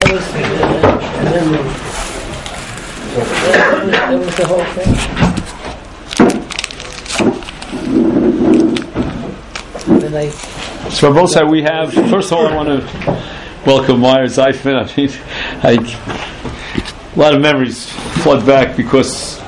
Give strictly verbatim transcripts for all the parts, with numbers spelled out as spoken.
was, and then that was the whole thing. And then I, so both sides we have. First of all, I want to welcome Meyer Zeifman. I mean, I, a lot of memories flood back because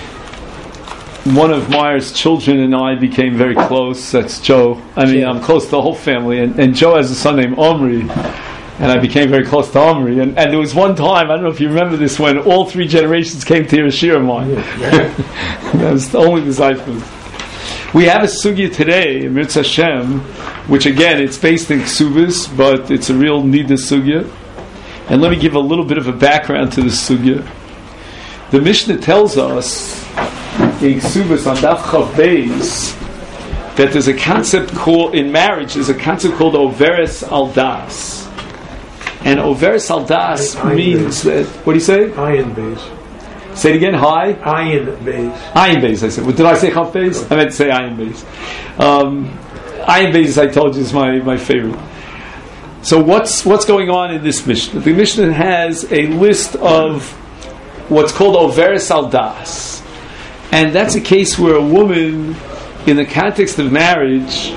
one of Meyer's children and I became very close. That's Joe. I mean, I'm close to the whole family, and, and Joe has a son named Omri, and I became very close to Omri. And, and there was one time, I don't know if you remember this, when all three generations came to Yerusha Meyer. Yeah. That was only the Zeifman. We have a sugya today, Mirz Hashem, which again, it's based in Ksubis, but it's a real nida sugya. And let me give a little bit of a background to this sugya. The Mishnah tells us in Ksubis on Daf Chav Beis that there's a concept called, in marriage, there's a concept called Overes al Das. And Overes al Das means that, what do you say? Ayin Beis. Say it again, hi? Ayin Beis. Ayin Beis, I said. Well, did I say Chav Beis? I meant to say Ayin Beis. Um, Ayin Beis, I told you, is my, my favorite. So what's what's going on in this Mishnah? The Mishnah has a list of what's called Overes al Das. And that's a case where a woman, in the context of marriage,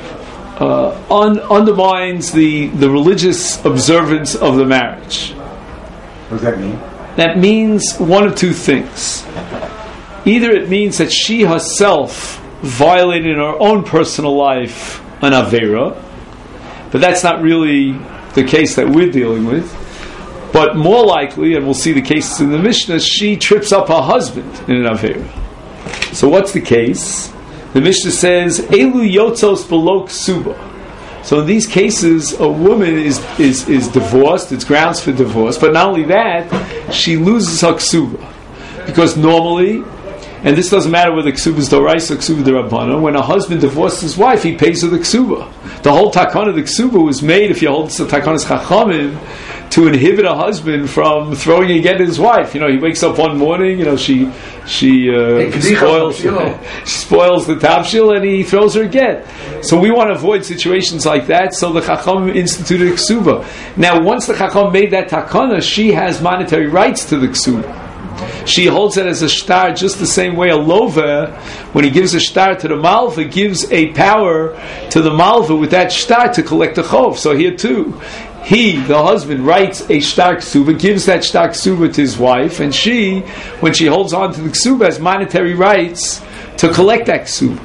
uh, un- undermines the, the religious observance of the marriage. What does that mean? That means one of two things. Either it means that she herself violated in her own personal life an Aveira, but that's not really the case that we're dealing with. But more likely, and we'll see the cases in the Mishnah, she trips up her husband in an Aveira. So what's the case? The Mishnah says, Elu yotzos below ksuba. So in these cases, a woman is, is, is divorced, it's grounds for divorce, but not only that, she loses her ksuba. Because normally, and this doesn't matter whether ksuba is doraisa or ksuba derabbanan, when a husband divorces his wife, he pays her the ksuba. The whole takana of the ksuba was made, if you hold the takanas chachamim, to inhibit a husband from throwing a get at his wife. You know, he wakes up one morning, you know, she she uh, spoils she spoils the tafshil and he throws her a get. So we want to avoid situations like that, so the Chacham instituted a ksuba. Now, once the Chacham made that takana, she has monetary rights to the ksuba. She holds it as a shtar just the same way a lova, when he gives a shtar to the malva, gives a power to the malva with that shtar to collect the chov. So here too, he, the husband, writes a shtar ksuba, gives that shtar ksuba to his wife, and she, when she holds on to the ksuba, has monetary rights to collect that ksuba.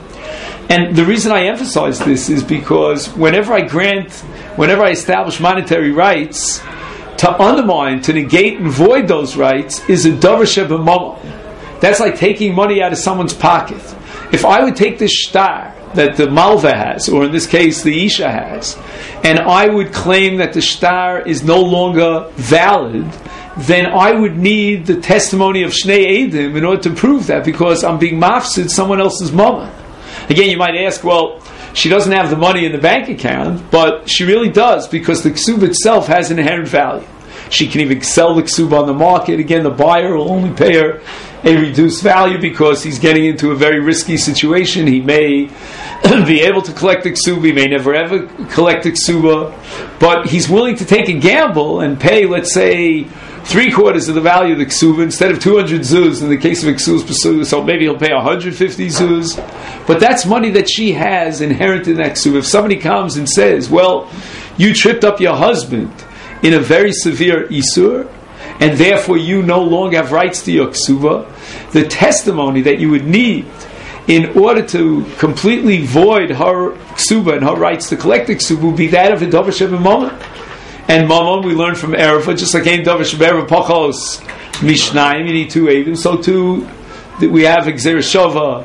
And the reason I emphasize this is because whenever I grant, whenever I establish monetary rights, to undermine, to negate and void those rights is a davar shebemamon. That's like taking money out of someone's pocket. If I would take this shtar that the malva has, or in this case the isha has, and I would claim that the shtar is no longer valid, then I would need the testimony of Shnei Eidim in order to prove that, because I'm being mafsid someone else's mama. Again, you might ask, well, she doesn't have the money in the bank account, but she really does, because the ksuba itself has an inherent value. She can even sell the ksuba on the market. Again, the buyer will only pay her a reduced value because he's getting into a very risky situation. He may be able to collect the ksuba, he may never ever collect the ksuba, but he's willing to take a gamble and pay, let's say, three quarters of the value of the ksuba instead of two hundred zuz in the case of ksuba's pursuit. So maybe he'll pay one hundred fifty zuz, but that's money that she has inherent in that ksuba. If somebody comes and says, well, you tripped up your husband in a very severe isur, and therefore you no longer have rights to your ksuba, the testimony that you would need in order to completely void her ksuba and her rights to collect the ksuba would be that of a davar shebemamon. And mamon, we learn from Erefa, just like ein davar sheb'erev pachos mishnayim, you need two eidim. So too, we have Gzeira Shava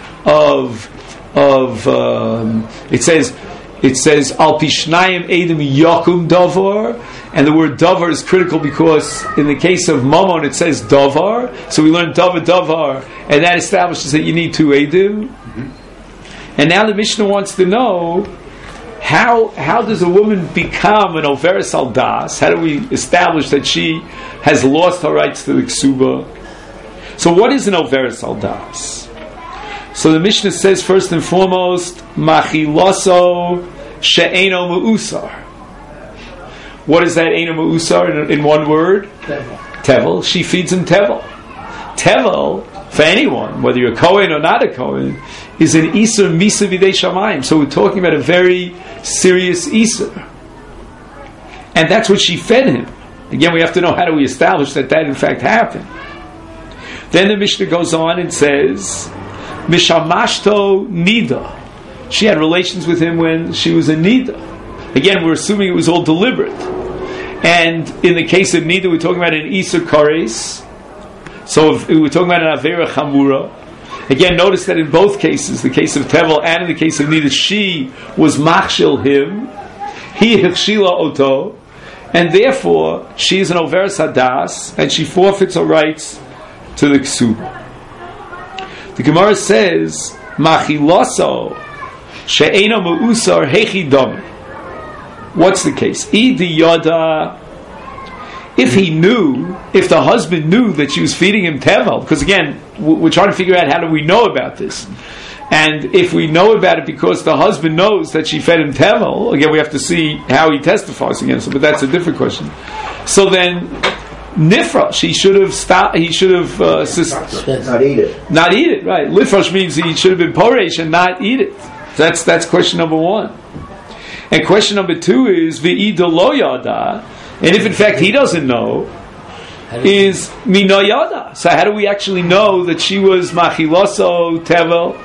of of um, it says it says al pishnayim eidim yakum davar, and the word davar is critical because in the case of mamon it says davar. So we learn davar davar, and that establishes that you need two eidim. Mm-hmm. And now the Mishnah wants to know, How how does a woman become an overes al das? How do we establish that she has lost her rights to the ksuba? So what is an overes al das? So the Mishnah says first and foremost, machiloso she'eno me'usar. What is that Eina Ma'usar in, in one word? Tevel. Tevel. She feeds him Tevel. Tevel, for anyone, whether you're a Kohen or not a Kohen, is an Isur Misa Videi Shamayim. So we're talking about a very serious Isur. And that's what she fed him. Again, we have to know how do we establish that that in fact happened. Then the Mishnah goes on and says, Mishamashto Nida. She had relations with him when she was a Nida. Again, we're assuming it was all deliberate. And in the case of Nida, we're talking about an Isur Kares. So if we're talking about an Avera Chamura. Again, notice that in both cases, the case of Tevel and in the case of Nida, she was machshil him. He hechshila oto. And therefore, she is an Overes Hadas, and she forfeits her rights to the Ksuba. The Gemara says, Machiloso she'ena me'usar hechi dami. What's the case? Idi yada. If he knew, if the husband knew that she was feeding him tevel, because again, we're trying to figure out how do we know about this. And if we know about it because the husband knows that she fed him tevel, again, we have to see how he testifies against it, but that's a different question. So then, nifrosh, he should have stopped, he should have uh, sus- Not eat it. not eat it, right? Lifrosh means he should have been poresh and not eat it. That's that's question number one. And question number two is v'ida lo yada, and if in fact he doesn't know, is mino yada. So how do we actually know that she was machiloso tevel?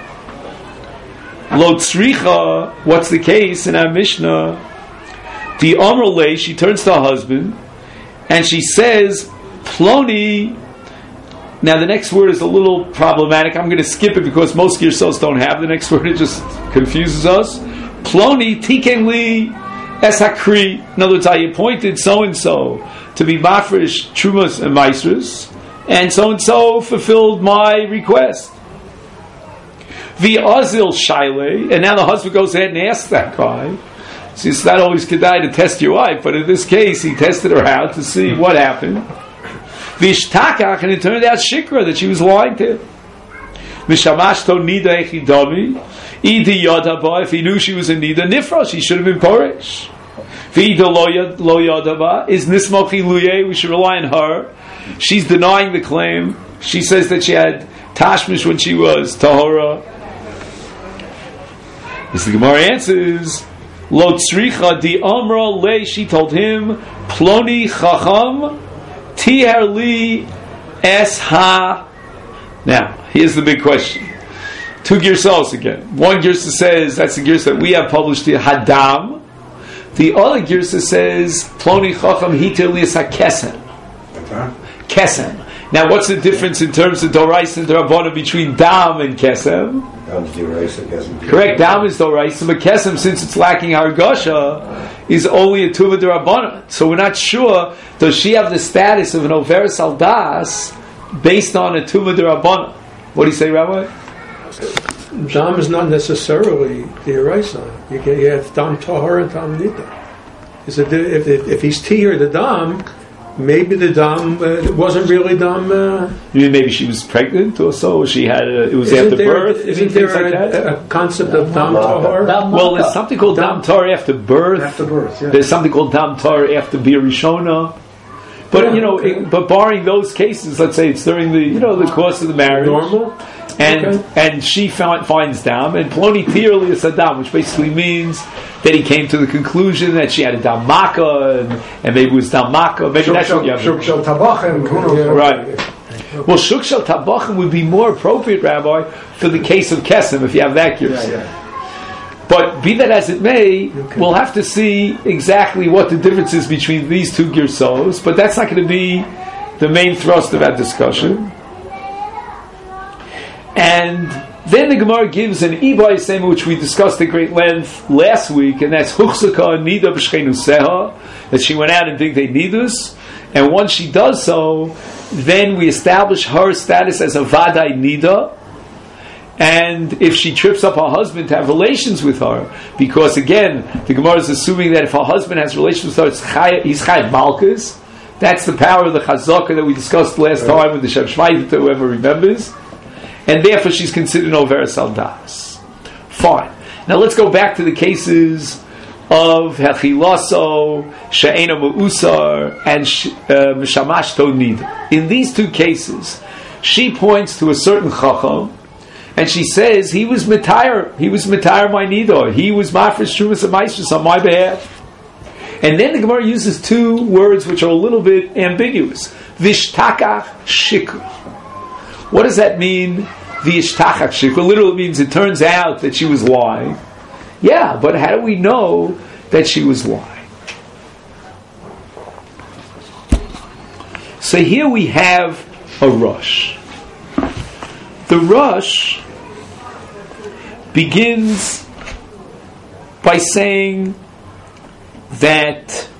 Lo tzricha, what's the case in our Mishnah? The Amrle, she turns to her husband and she says, Ploni. Now the next word is a little problematic. I'm going to skip it because most Girsos don't have the next word. It just confuses us. Ploni tikenli es hakri. In other words, I appointed so-and-so to be mafresh, trumas, and maestras, and so-and-so fulfilled my request. V'azil shayle, and now the husband goes ahead and asks that guy. See, it's not always kedai to test your wife, but in this case, he tested her out to see what happened. V'ishtakach, and it turned out shikra, that she was lying to him. V'shamashto nida echidami, idi yadaba, if he knew she was in nida, nifrosh, he should have been poresh. V'ida lo yadaba, is nismochi luye, we should rely on her. She's denying the claim. She says that she had tashmish when she was tahora. As the Gemara answers, Lo tzricha di amra le, she told him, Ploni chacham tiher li es ha. Now, here's the big question. Two girsos again. One girsa says, that's the girsa that we have published, the Hadam. The other girsa says, Ploni chacham hitir li es ha kesem. Kesem. Now, what's the difference in terms of Doraisa and Rabbanan between Dam and Kesem? Dam's Doraisa, Kesem. Correct, Dam is Doraisa, but Kesem, since it's lacking Hargasha, is only a Tuva D'Rabbanan. So we're not sure, does she have the status of an Overes Aldas based on a Tuva D'Rabbanan? What do you say, Rabbi? Dam is not necessarily the Eraisa. You, can, you have Dam Tahar and Dam Nida. Is it, if, if, if he's Tihar the Dam, maybe the dam uh, wasn't really dam. Uh, you mean maybe she was pregnant or so? Or she had a, it was after there, birth. Isn't there like a, that? a concept of dam tahar? Well, there's something called dam tahar after birth. After birth, yeah. There's something called dam tahar after bir rishona. But Yeah, you know, okay. it, but barring those cases, let's say it's during the you know the course of the marriage, Normal. and Okay. and she found, finds dam, and ploni tirli is a dam, which basically means that he came to the conclusion that she had a dam maka, and, and maybe it was dam maka. Maybe that's what you have. Shuk shel tabachem, who knows? Right. Well, shuk shel tabachim would be more appropriate, Rabbi, for the case of kesem, if you have that case. Yeah, yeah. But be that as it may, we'll have to see exactly what the difference is between these two girsos, but that's not going to be the main thrust of our discussion. And then the Gemara gives an Ibay Sema, which we discussed at great length last week, and that's Huchsaka Nida B'Shchenu Seha, that she went out and did they Nidus, and once she does so, then we establish her status as a Vadai Nida, and if she trips up her husband to have relations with her, because again, the Gemara is assuming that if her husband has relations with her, it's chaya, he's Chayav Malkus. That's the power of the Chazaka that we discussed last right. time with the Shem Shmaita, whoever remembers. And therefore she's considered Overes Aldas. Fine. Now let's go back to the cases of Hechilaso, She'ena Mu'usar, and Mishamash Tonid. In these two cases, she points to a certain Chacham, and she says, he was Mitayr, he was Mitayr my Nidor, he was Mafresh Shumas and Maishus on my behalf. And then the Gemara uses two words which are a little bit ambiguous. Vishtakach Shikr. What does that mean? Vishtakach Shikr. Literally means it turns out that she was lying. Yeah, but how do we know that she was lying? So here we have a rush. The rush begins by saying that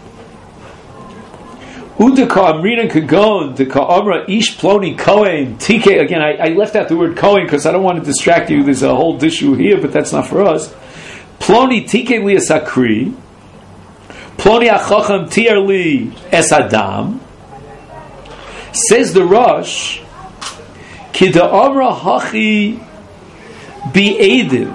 Udaka Amrina Kagon, the Ka'amra Ish Ploni Kohen, T K, again, I, I left out the word Kohen because I don't want to distract you. There's a whole issue here, but that's not for us. Ploni T K li Esakri, Ploni Achacham Tier li Esadam, says the Rosh, Kida Amra Hachi Be'edim.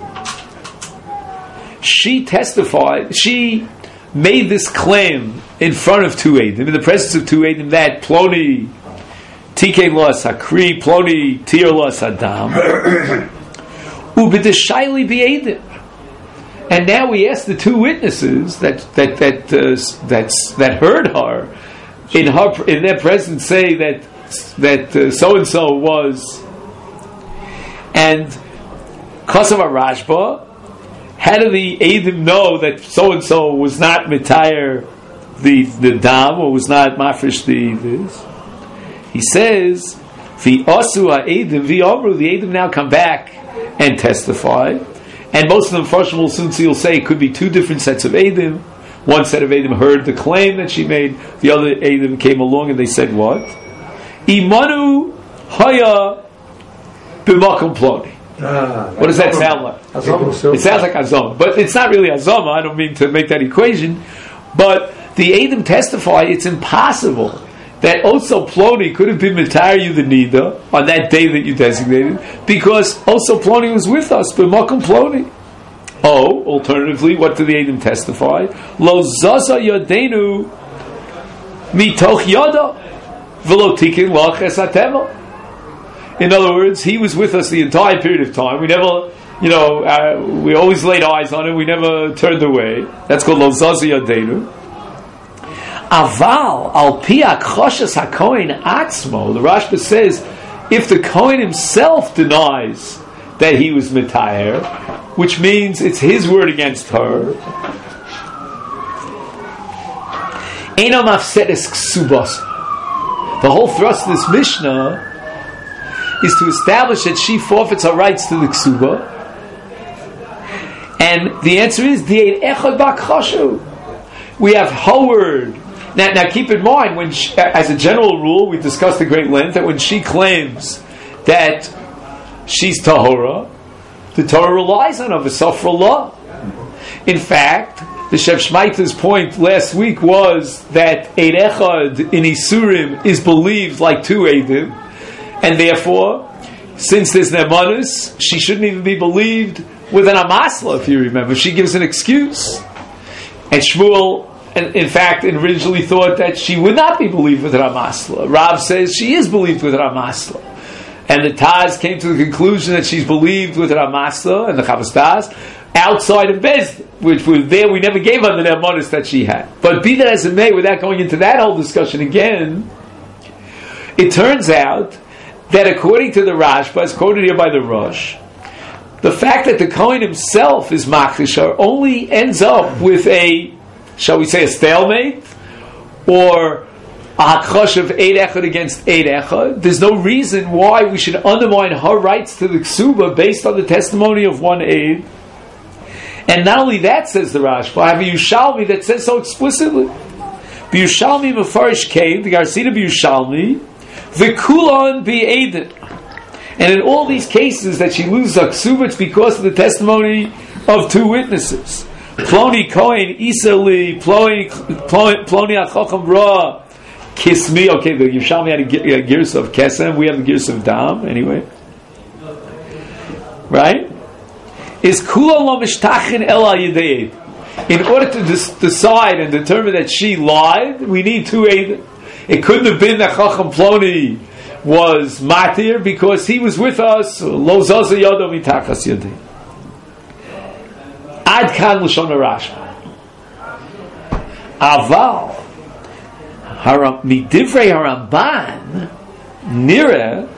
She testified, she made this claim in front of two Eidim, in the presence of two Eidim, that Ploni Tikei Lo Sakri, Ploni Tir Lo Sadam, Ubedeshayli Be'edim. And now we ask the two witnesses that that that uh, that's, that heard her in her in their presence say that that so and so was, and Kosova Rashba. How do the Eidim know that so and so was not mitayr the the dam, or was not mafresh the this? He says, "The osu ha'edim v'omru." The Eidim now come back and testify, and most of them, first will soon see, will say it could be two different sets of Eidim. One set of Eidim heard the claim that she made. The other Eidim came along and they said what? Imanu haya b'makom ploni. Ah, what does that sound like? Azama. It sounds like Azama, but it's not really Azama. I don't mean to make that equation, but the Eidim testify it's impossible that also Ploni could have been Mitayr you the Nida on that day that you designated, because also Ploni was with us, but Makom Ploni. Oh, alternatively, what do the Eidim testify? Lo zaza yadenu mitoch yada v'lo tikin lach esatema. In other words, he was with us the entire period of time. We never, you know, uh, we always laid eyes on him. We never turned away. That's called Lo Zazi Yadenu. Aval al piak choshes hakohen atzmo. The Rashba says, if the Kohen himself denies that he was mitayr, which means it's his word against her, eno mafsedes ksubas. The whole thrust of this Mishnah is to establish that she forfeits her rights to the ksuba, and the answer is the echad bak chashu. We have her word. Now, now keep in mind, when she, as a general rule, we discussed at great length that when she claims that she's tahora, the Torah relies on her v'safra law. In fact, the Shev Shmaita's point last week was that Eid Echad in Isurim is believed like two Eidim, and therefore, since there's Nemanus, she shouldn't even be believed with an Amasla, if you remember. She gives an excuse. And Shmuel, in fact, originally thought that she would not be believed with an Amasla. Rav says she is believed with an Amasla. And the Taz came to the conclusion that she's believed with an Amasla, and the Chavos Taz, outside of Bezdin, which was there, we never gave her the Nemanus that she had. But be that as it may, without going into that whole discussion again, it turns out that according to the Rashba, as quoted here by the Rosh, the fact that the Kohen himself is Makdishar only ends up with a, shall we say, a stalemate, or a Hakchosh of Eid Echad against Eid Echad. There's no reason why we should undermine her rights to the Ksuba based on the testimony of one Eid. And not only that, says the Rashba, I have a Yushalmi that says so explicitly. B'Yushalmi Mefarish came, the Garsina B'Yushalmi, V'kulon B'Eidin. And in all these cases that she loses a ksuba, it's because of the testimony of two witnesses. Ploni Kohen Isali, Ploni Ploni Achacham Ra, Kismi. Okay, the Yerushalmi had a, a gears of Kesem. We have the gears of Dam. Anyway, right? Is Kula Lo Mishtachin El Al Yidei. in order to dis- decide and determine that she lied, we need two Eidim. It couldn't have been that Chacham Ploni was Matir because he was with us. Lo zaza yodo mitachas yodi. Ad kan l'shon Rashba. Aval haram midivrei haramban nira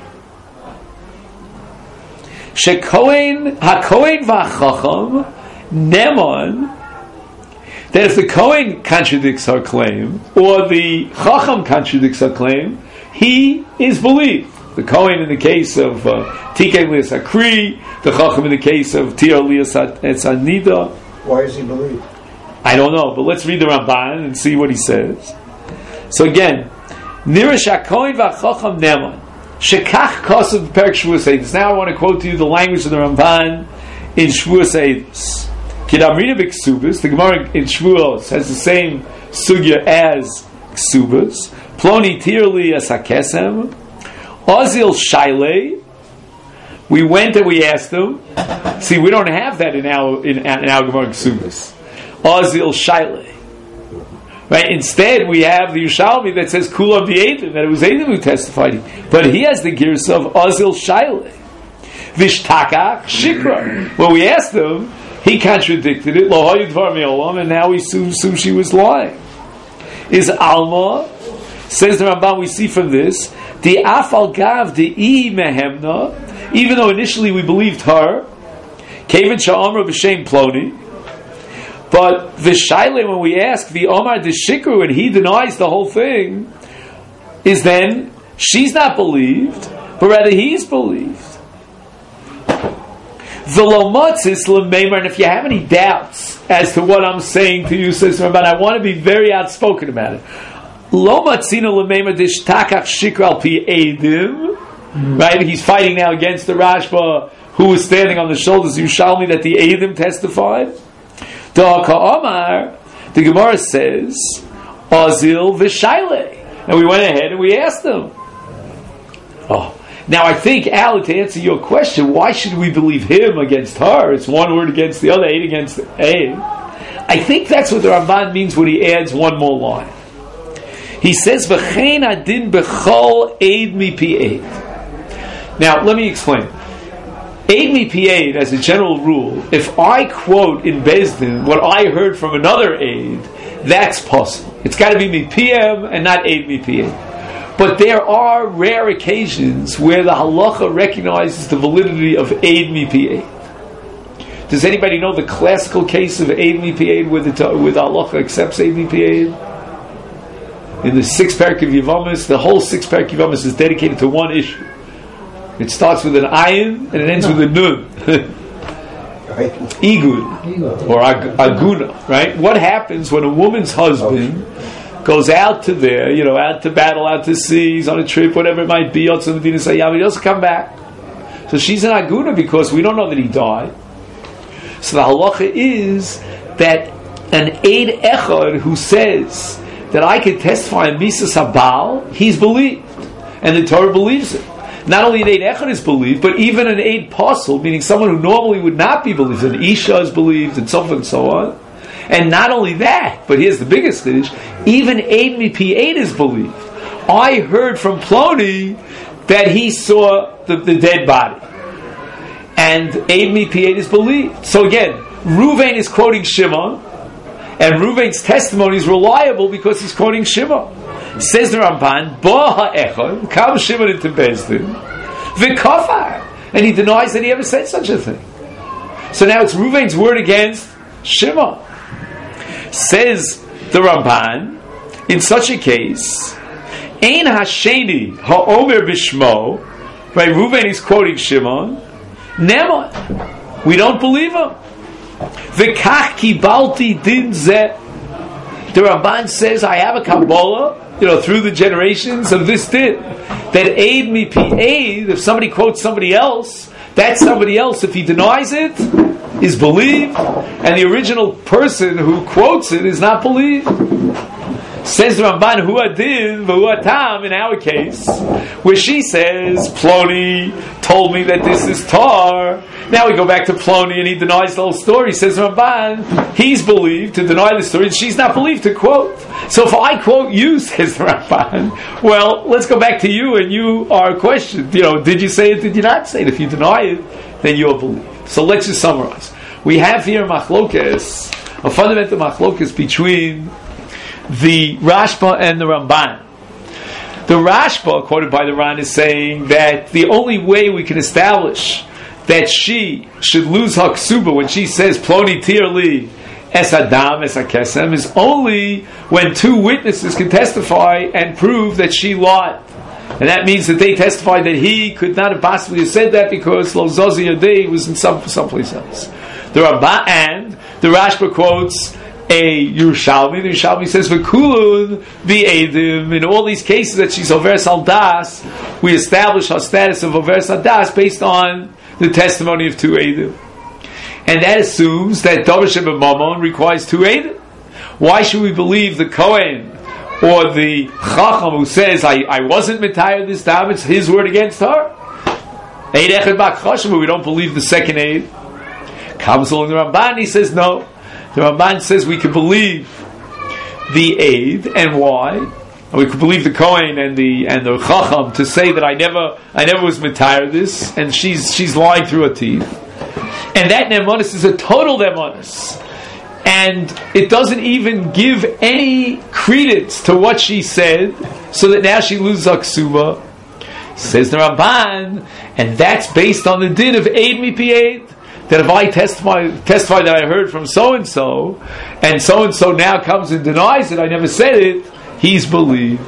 shekohen hakohen v'achacham nemon. That if the Kohen contradicts her claim, or the Chacham contradicts her claim, he is believed. The Kohen in the case of Tikei Lias Akri, the Chacham in the case of Tir Lias Etzanida. Why is he believed? I don't know, but let's read the Ramban and see what he says. So again, Nira Shakohen v'Chacham Neman Shekach Kosav Perek Shavuos Eidos. Now I want to quote to you the language of the Ramban in Shavuos Eidos. Kidamrina b'Ksubas, the Gemara in Shavuos has the same sugya as Ksubas. Ploni tirli as hakesem. Ozil shailei. We went and we asked them. See, we don't have that in our in, in our Gemara Ksubas. Ozil shailei. Right. Instead, we have the Yerushalmi that says Kulam the Eidim, that it was Eidim who testified. But he has the gears of Ozil shailei. Vishtakach shikra. When we asked them, he contradicted it, and now we assume, assume she was lying. Is Alma, says the Ramban, we see from this, the Afal Gav, the I Mehemna, even though initially we believed her, Kevin Sha'amra B'Shem Ploni, but the Shaile, when we ask the Omar the Shikru, and he denies the whole thing, is then, she's not believed, but rather he's believed. The lomatzis lemeimer, and if you have any doubts as to what I'm saying to you, says Ramban, I want to be very outspoken about it. Lomatzina lemeimer dishtakach shikra al pi edim, right? He's fighting now against the Rashba, who was standing on the shoulders of Yerushalmi that the edim testified. Da ka'amar, the Gemara says, Azil v'shayle, and we went ahead and we asked them. Oh. Now I think, Al, to answer your question, why should we believe him against her? It's one word against the other, eight against eight. I think that's what the Ramban means when he adds one more line. He says, "V'chein adin b'chol eid mi pi eid." Now, let me explain. Eid mi pi eid, as a general rule, if I quote in Beis Din what I heard from another eid, that's possible. It's got to be mi pi em and not eid mi pi eid. But there are rare occasions where the halacha recognizes the validity of Eid Mi Pi Eid. Does anybody know the classical case of Eid Mi Pi Eid where the, where the halacha accepts Eid Mi Pi Eid? In the sixth parak of Yevamis, the whole sixth parak of Yevamis is dedicated to one issue. It starts with an ayin and it ends with a nun. Igud, or ag- aguna, right? What happens when a woman's husband goes out to there, you know, out to battle, out to sea, he's on a trip, whatever it might be, he doesn't come back. So she's an aguna because we don't know that he died. So the halacha is that an Eid Echad who says that I can testify in Misas Habal, he's believed. And the Torah believes it. Not only an Eid Echad is believed, but even an Eid Pasul, meaning someone who normally would not be believed, an Isha is believed, and so forth and so on. And not only that, but here's the biggest chiddush, even Eid Mi Pi Eid is believed. I heard from Ploni that he saw the, the dead body. And Eid Mi Pi Eid is believed. So again, Ruvain is quoting Shimon, and Ruvain's testimony is reliable because he's quoting Shimon. Says the Ramban, Bo ha'echad, comes Shimon into Beis Din, v'kafar, and he denies that he ever said such a thing. So now it's Ruvain's word against Shimon. Says the Ramban, in such a case, Ein Hasheni ha'omer b'shmo, right? Ruvain is quoting Shimon. Nemon, we don't believe him. V'kach kibalti din zeh. The Ramban says, I have a Kabbalah, you know, through the generations of this din, that Eid Mi Pi Eid, if somebody quotes somebody else, that somebody else, if he denies it, is believed, and the original person who quotes it is not believed. Says the Ramban, Hu Adin, Hu Atam, in our case, where she says, Ploni told me that this is tar. Now we go back to Ploni and he denies the whole story. Says the Ramban, he's believed to deny the story and she's not believed to quote. So if I quote you, says the Ramban, well, let's go back to you and you are questioned. You know, did you say it, did you not say it? If you deny it, then you're believed. So let's just summarize. We have here machlokes, a fundamental machlokes between the Rashba and the Ramban. The Rashba, quoted by the Ran, is saying that the only way we can establish that she should lose her ksuba when she says Ploni tirli es adam es hakesem is only when two witnesses can testify and prove that she lied. And that means that they testified that he could not have possibly said that because Lo Zozi Yadei was in some someplace else. The Ramban and the Rashba quotes a Yerushalmi. The Yerushalmi says, "V'kulun v'edim." In all these cases that she's over saldas, we establish her status of over saldas based on the testimony of two edim, and that assumes that Davar Sheba Mamon requires two edim. Why should we believe the Kohen or the Chacham who says, "I, I wasn't mitayer this time"? It's his word against her. Eid echad bak chashem, but we don't believe the second eid. Comes along the Ramban. He says no. The Ramban says we can believe the Eid, and why? We could believe the Kohen and the and the Chacham to say that I never I never was mitayer this, and she's she's lying through her teeth. And that nemonis is a total nemonis, and it doesn't even give any credence to what she said, so that now she loses her ksuba. Says the Ramban, and that's based on the din of Eid mipi Eid. That if I testify, testify that I heard from so-and-so, and so-and-so now comes and denies it, I never said it, he's believed.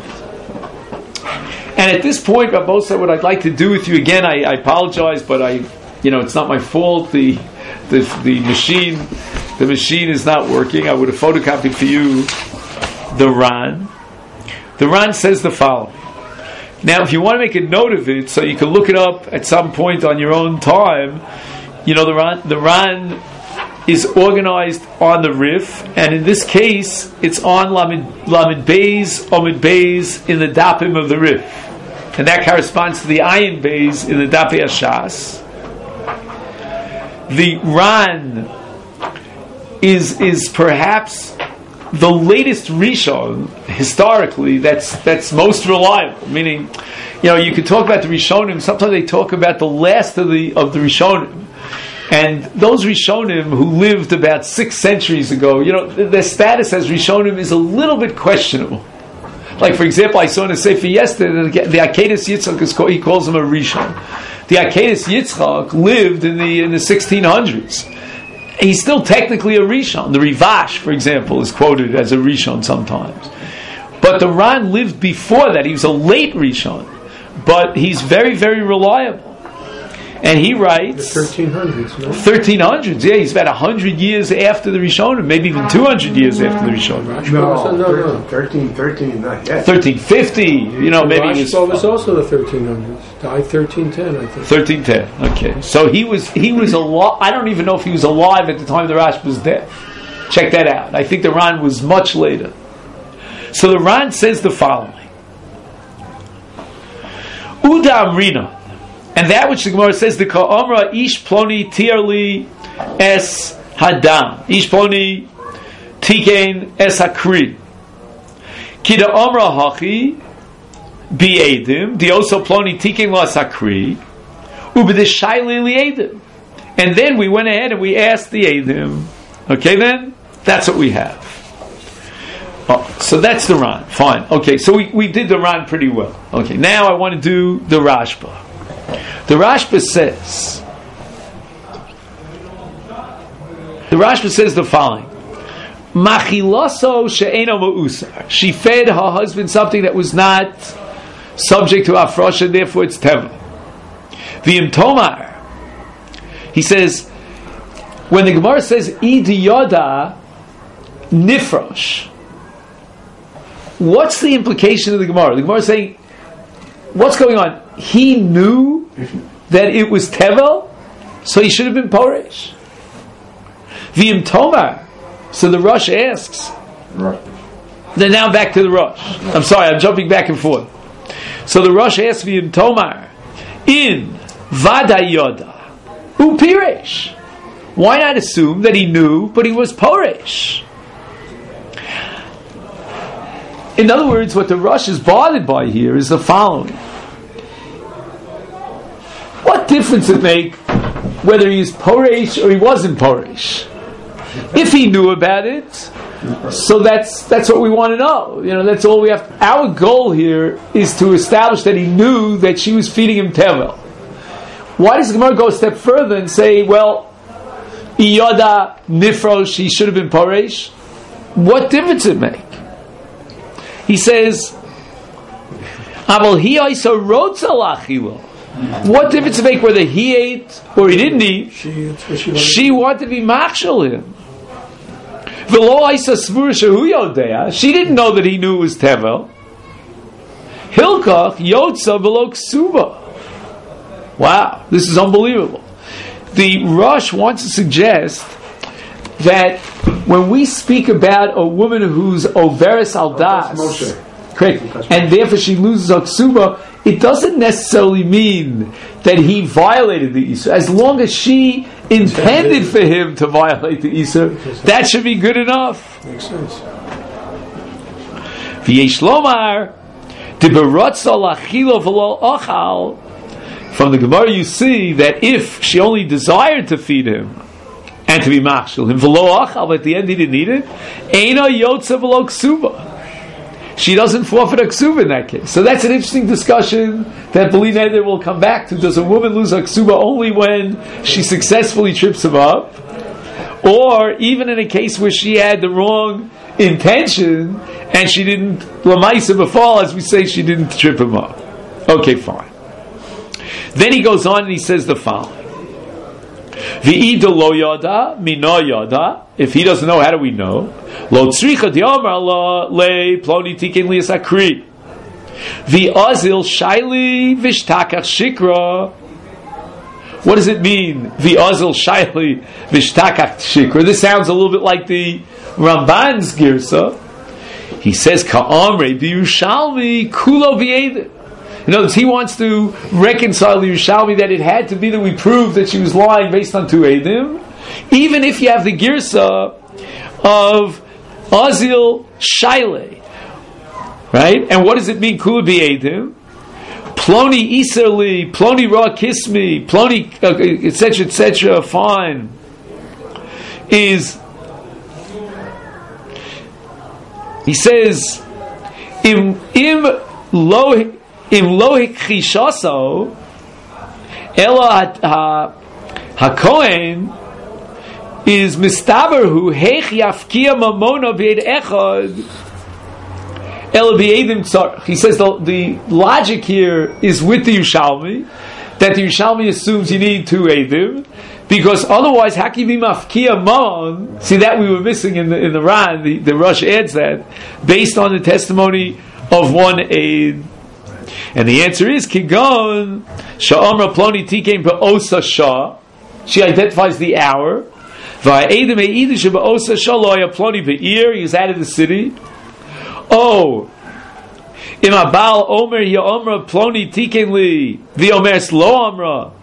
And at this point, Rabosa, what I'd like to do with you, again, I, I apologize, but I, you know, it's not my fault. The, the, the machine, the machine is not working. I would have photocopied for you the Ran. The Ran says the following. Now, if you want to make a note of it, so you can look it up at some point on your own time, you know, the Ran, the Ran is organized on the Rif, and in this case, it's on Lamed, Lamed Beis, Omid Beis in the Dapim of the Rif. And that corresponds to the Ayin Beis in the Dapei Hashas. The Ran is, is perhaps the latest Rishon, historically, that's, that's most reliable. Meaning, you know, you could talk about the Rishonim, sometimes they talk about the last of the, of the Rishonim. And those Rishonim who lived about six centuries ago, you know, their status as Rishonim is a little bit questionable. Like, for example, I saw in a Sefer yesterday, the Akedas Yitzchak, is called, he calls him a Rishon. The Akedas Yitzchak lived in the in the sixteen hundreds. He's still technically a Rishon. The Rivash, for example, is quoted as a Rishon sometimes. But the Ran lived before that. He was a late Rishon. But he's very, very reliable. And he writes... The thirteen hundreds, no? thirteen hundreds, yeah. He's about one hundred years after the Rishonim, maybe even two hundred years after the Rishonim. No, no, no. thirteen, thirteen, not yet. thirteen fifty, you know, maybe he was... Rashba was also the thirteen hundreds. Died thirteen ten, I think. thirteen ten, okay. So he was he was alive. I don't even know if he was alive at the time the Rashba's death. Check that out. I think the Ran was much later. So the Ran says the following. Uda Amrina. And that which the Gemara says, the Ka'amra ish ploni tirli es hadam. Ish ploni tikein es hakri. Ki da amra hachi bi edim. Di also ploni tikein la sakri. Ubedishayli li edim. And then we went ahead and we asked the edim. Okay then? That's what we have. Oh, so that's the Ran. Fine. Okay, so we, we did the Ran pretty well. Okay, now I want to do the Rashba. The Rashba says, the Rashba says the following: Machilaso she'eno ma'usar. She fed her husband something that was not subject to afrosha, and therefore it's teva. V'im tomar. He says, when the Gemara says idi yoda nifrosh, what's the implication of the Gemara? The Gemara is saying, what's going on? He knew that it was tevel, so he should have been poresh. V'im tomar. So the Rosh asks, Right. then now back to the Rosh. I'm sorry, I'm jumping back and forth. So the Rosh asks me in Tomar, in Vaday Yoda, U Piresh. Why not assume that he knew, but he was Poresh? In other words, what the Rosh is bothered by here is the following. What difference it make whether he's Poresh or he wasn't Poresh? If he knew about it, so that's that's what we want to know. You know, that's all we have. To, our goal here is to establish that he knew that she was feeding him tevel. Why does the Gemara go a step further and say, well, Iyoda Nifrosh, he should have been Poresh? What difference it make? He says, Aval he also wrote salachilo. What difference it make whether he ate or he didn't eat? She, she, she wanted to be machshel him. V'lo isa svur shehu yodea. She didn't know that he knew it was tevel. Hilkach yotza v'lo ksuba. Wow, this is unbelievable. The Rosh wants to suggest that when we speak about a woman who's overes al das, correct, and therefore she loses her ksuba, it doesn't necessarily mean that he violated the Isur. As long as she intended for him to violate the Isur, that should be good enough. Makes sense. V'yesh lomar, diberotza lachilo v'lo ochal. From the Gemara you see that if she only desired to feed him and to be machshel him, v'lo ochal, but at the end he didn't eat it, eina yotza v'lo ksuba. She doesn't forfeit a ksuba in that case. So that's an interesting discussion that Beli Neder will come back to. Does a woman lose her ksuba only when she successfully trips him up? Or even in a case where she had the wrong intention and she didn't, l'maisa b'fal, as we say, she didn't trip him up. Okay, fine. Then he goes on and he says the following. V'ida lo yada, mina yada. If he doesn't know, how do we know? Lo tzricha di'amar la le ploni tiken li asakri. V'azil shaili v'shtakach shikra. What does it mean? V'azil shaili v'shtakach shikra. This sounds a little bit like the Ramban's girsa. He says ka'amre b'Yushalmi kulo v'yedim. In other words, he wants to reconcile the Yerushalmi that it had to be that we proved that she was lying based on two Eidim, even if you have the Girsa of Azil Shaile. Right? And what does it mean, Kula B'Eidim? Ploni Iserli, Ploni Ra Kismi, Ploni, et cetera, et cetera, fine. Is, he says, Im, im lo, Im lohik chishaso, ela ha-kohen is mistaber hu heich yafkia mamona b'ed echad ela b'edim tzarech. He says the, the logic here is with the Yerushalmi, that the Yerushalmi assumes you need two edim, because otherwise haki b'mafkia mamon. See, that we were missing in the in the Ran. The, the Rosh adds that based on the testimony of one eid. And the answer is Kigon Sha'amra Ploni Tikein Ba'osa Shah. She identifies the hour. Va'edim Eidish Ba'osa Shah Loya Ploni Be'ir. He's out of the city. Oh, Imabal Omer Ya'amra Ploni Tikein Li V'Omer Lo Amra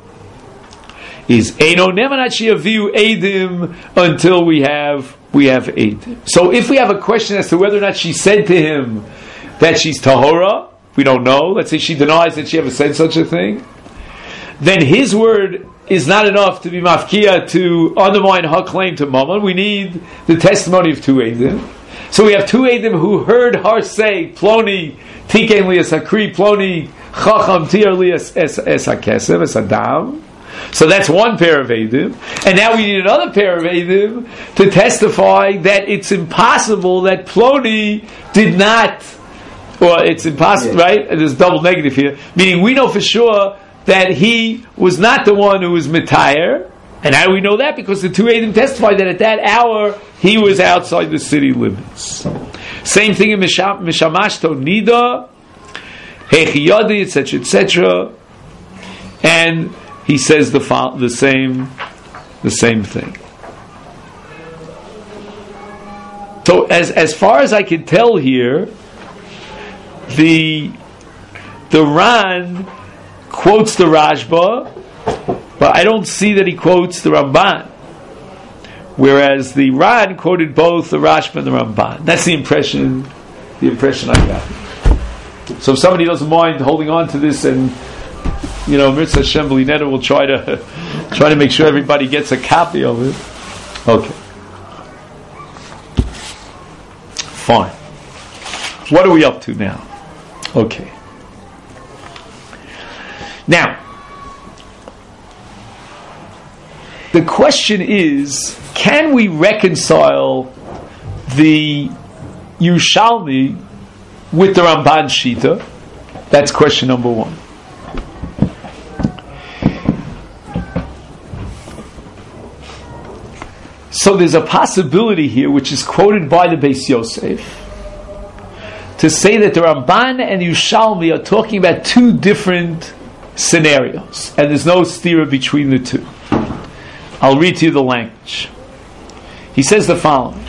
is Eino Nemanat She'aviu Eidim until we have we have Eidim. So if we have a question as to whether or not she said to him that she's Tahora, we don't know. Let's say she denies that she ever said such a thing. Then his word is not enough to be mafkia to undermine her claim to Mammon. We need the testimony of two Eidim. So we have two Eidim who heard her say, Ploni tikein lias hakri, Ploni chacham tir lias es hakesem, es adam. So that's one pair of Eidim. And now we need another pair of Eidim to testify that it's impossible that Ploni did not. Well, it's impossible, yes. Right? There's double negative here. Meaning we know for sure that he was not the one who was Mitayer. And how do we know that? Because the two Eidim testify that at that hour he was outside the city limits. Same thing in Mishamashto Nida, Hechiyadi, et cetera, et cetera. And he says the the same the same thing. So as as far as I can tell here, the the Ran quotes the Rashba, but I don't see that he quotes the Ramban. Whereas the Ran quoted both the Rashba and the Ramban. That's the impression, the impression I got. So if somebody doesn't mind holding on to this, and you know, Mitzvah Hashem B'li Neder will try to try to make sure everybody gets a copy of it. Okay, fine. What are we up to now? Okay. Now, the question is, can we reconcile the Yerushalmi with the Ramban Shita? That's question number one. So there's a possibility here, which is quoted by the Beis Yosef, to say that the Ramban and Yerushalmi are talking about two different scenarios, and there's no stira between the two. I'll read to you the language. He says the following: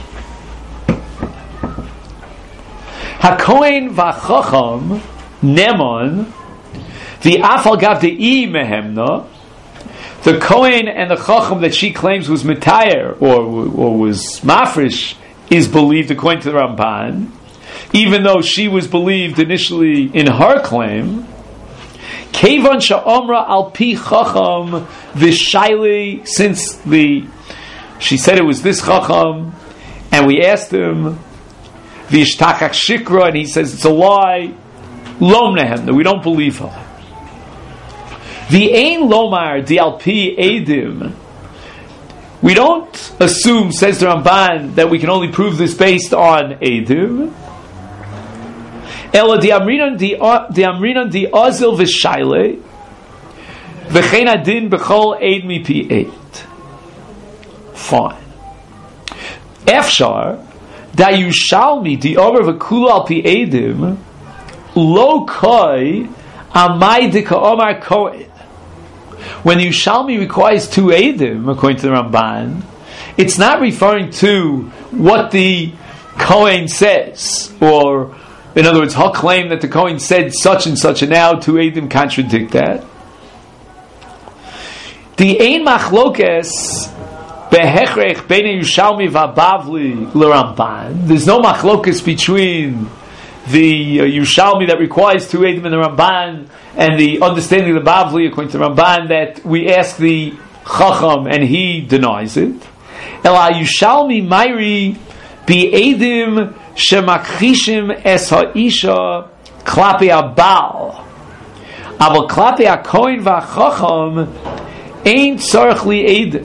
HaKohen v'Chacham Nemon v'Afal Gav De'i Mehemna. The Kohen and the Chacham that she claims was Metayer or or was Mafresh is believed according to the Ramban, even though she was believed initially in her claim. Kevan Sha'omra al pi Chacham v'Shaili, since the she said it was this Chacham, and we asked him v'Ishtachach Shikra, and he says it's a lie. Lom nehem, that we don't believe her. The Ein Lomar Di Alpi Edim. We don't assume, says the Ramban, that we can only prove this based on Edim. Ela Di Amrinan Di Amrinan Di Azil V'Shaile V'Chein Adin B'Chol Eid Mipi Eid. Fine. Efshar Da Yushalmi Di Omer V'Kula Alpi Edim Lo Koi Amai Dika Omar Koed. When the Yerushalmi requires two Eidim, according to the Ramban, it's not referring to what the Kohen says, or, in other words, her claim that the Kohen said such and such, and now two Eidim contradict that. The Ein Machlokes Behechrech Bein Yerushalmi V'Bavli L'Ramban. There's no Machlokes between the uh, Yerushalmi that requires two Eidim in the Ramban and the understanding of the Bavli according to the Ramban that we ask the Chacham and he denies it. Ela Yerushalmi Mairi Bi Eidim Shemakchishim Es Ha'isha Klapi Abal Aval Klapi HaKohen VaChacham Ein Tzarech Li Eidim.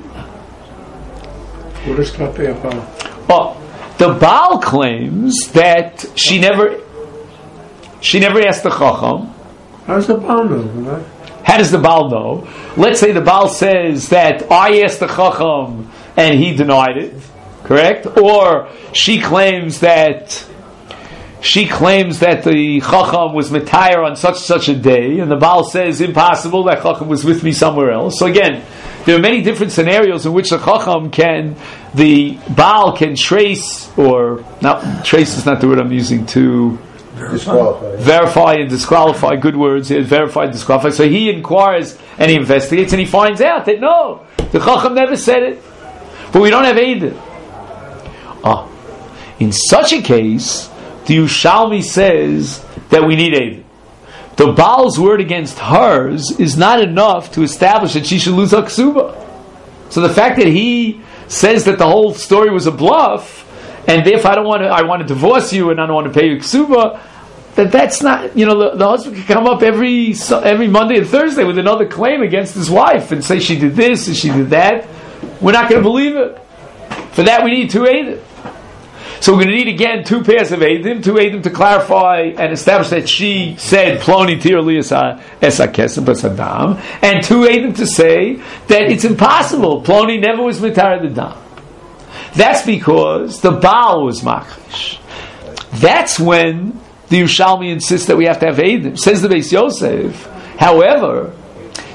What is Klapi Abal? Oh, the Baal claims that she never she never asked the Chacham. How does the Baal know? Right? How does the Baal know? Let's say the Baal says that I asked the Chacham and he denied it, correct? Or she claims that she claims that the Chacham was Metayer on such such a day, and the Baal says impossible, that Chacham was with me somewhere else. So again, there are many different scenarios in which the Chacham can, the Baal can trace, or not trace is not the word I'm using, to Disqualified. verify and disqualify, good words, yeah, verify and disqualify. So he inquires and he investigates and he finds out that no, the Chacham never said it. But we don't have Eidim. Ah, in such a case, the Yerushalmi says that we need Eidim. The Baal's word against hers is not enough to establish that she should lose her ksuba. So the fact that he says that the whole story was a bluff, and if I don't want to, I want to divorce you, and I don't want to pay you ksuba, that that's not, you know, the, the husband can come up every every Monday and Thursday with another claim against his wife and say she did this and she did that. We're not going to believe it. For that, we need two Eidim. So we're going to need again two pairs of Eidim, two Eidim to clarify and establish that she said Ploni Tir Li Esa Kesem Basadam, and two Eidim to say that it's impossible. Ploni never was Mitar the Dam. That's because the Baal was Makrish. That's when the Yerushalmi insists that we have to have Eidim. Says the Beis Yosef. However,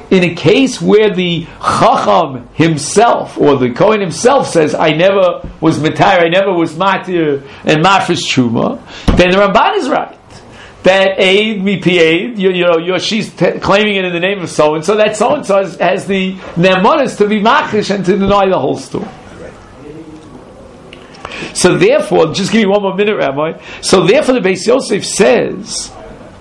in a case where the Chacham himself, or the Kohen himself says, I never was Matir, I never was Matir, and Mafresh Truma, then the Ramban is right. That aid mi pi aid, you, you know, you're, she's t- claiming it in the name of so and so. That so and so has, has the nemonis to be machish and to deny the whole story. So therefore, just give me one more minute, Rabbi. So therefore, the Beis Yosef says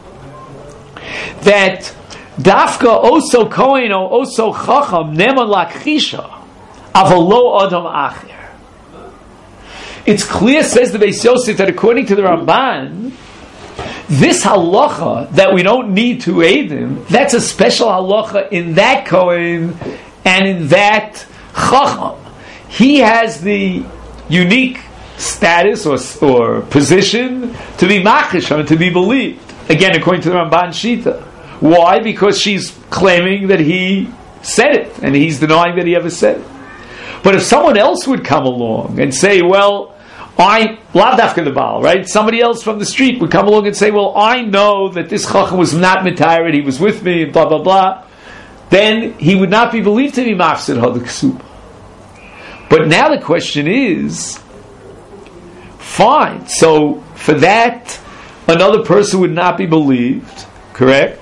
that dafka oso kohen o oso chacham nemon lakhisha avolo adam acher. It's clear, says the Beis Yosef, that according to the Ramban, this halacha that we don't need to aid him, that's a special halacha in that Kohen and in that Chacham. He has the unique status or, or position to be machish, to be believed. Again, according to the Ramban Shita. Why? Because she's claiming that he said it, and he's denying that he ever said it. But if someone else would come along and say, well, I, lav dafka the Baal, right? Somebody else from the street would come along and say, well, I know that this Chacham was not mitared, he was with me, and blah, blah, blah. Then he would not be believed to be mafsid ha the ksuba. But now the question is, fine, so for that, another person would not be believed, correct?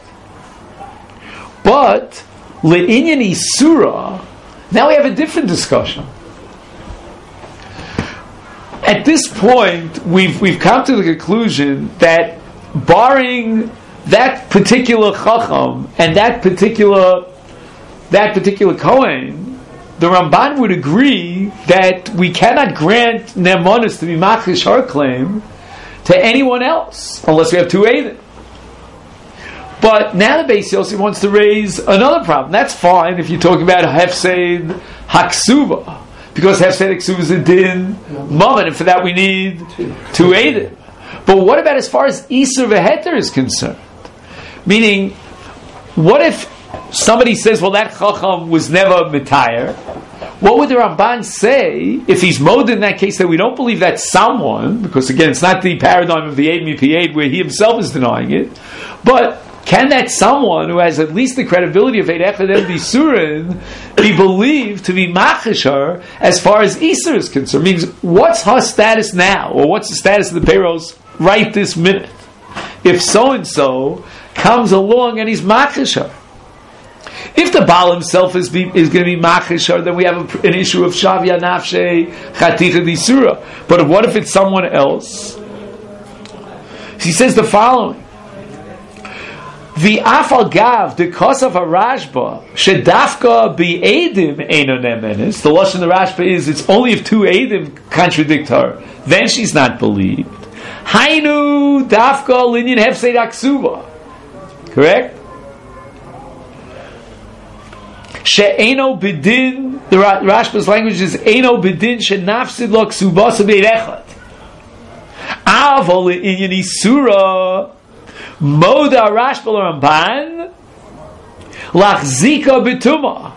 But, le'inyan isura, now we have a different discussion. At this point, we've we've come to the conclusion that, barring that particular chacham and that particular that particular kohen, the Ramban would agree that we cannot grant nemonis to be machish her claim to anyone else unless we have two eidim. But now the Beis Yosef wants to raise another problem. That's fine if you're talking about hefseid haksuba. Because Hefsed Ksuba is a din moment, and for that we need two eidim. But what about as far as Isur v'Heter is concerned? Meaning, what if somebody says, well, that Chacham was never Mitayer? What would the Ramban say if he's mod in that case that we don't believe that someone, because again, it's not the paradigm of the Eid Mi Pi Eid where he himself is denying it, but can that someone who has at least the credibility of Eid Echad El Bisurin be believed to be machishar as far as Isur is concerned? Means, what's her status now, or what's the status of the payros right this minute? If so and so comes along and he's machishar, if the Baal himself is, be, is going to be machishar, then we have a, an issue of shavya nafshe chaticha disura. But what if it's someone else? He says the following. The afal gav the cause of a Rashba shedafka be edim eino nemenis. The lashon of the Rashba is it's only if two edim contradict her, then she's not believed. Hainu dafka linyan hefseid aksuba. Correct. She'eno bidin. The Rashba's language is eino bidin shenafsid lo ksuba sebeirechad. Avol linyan isura. Moda Rashba Ramban Lachzika Bituma.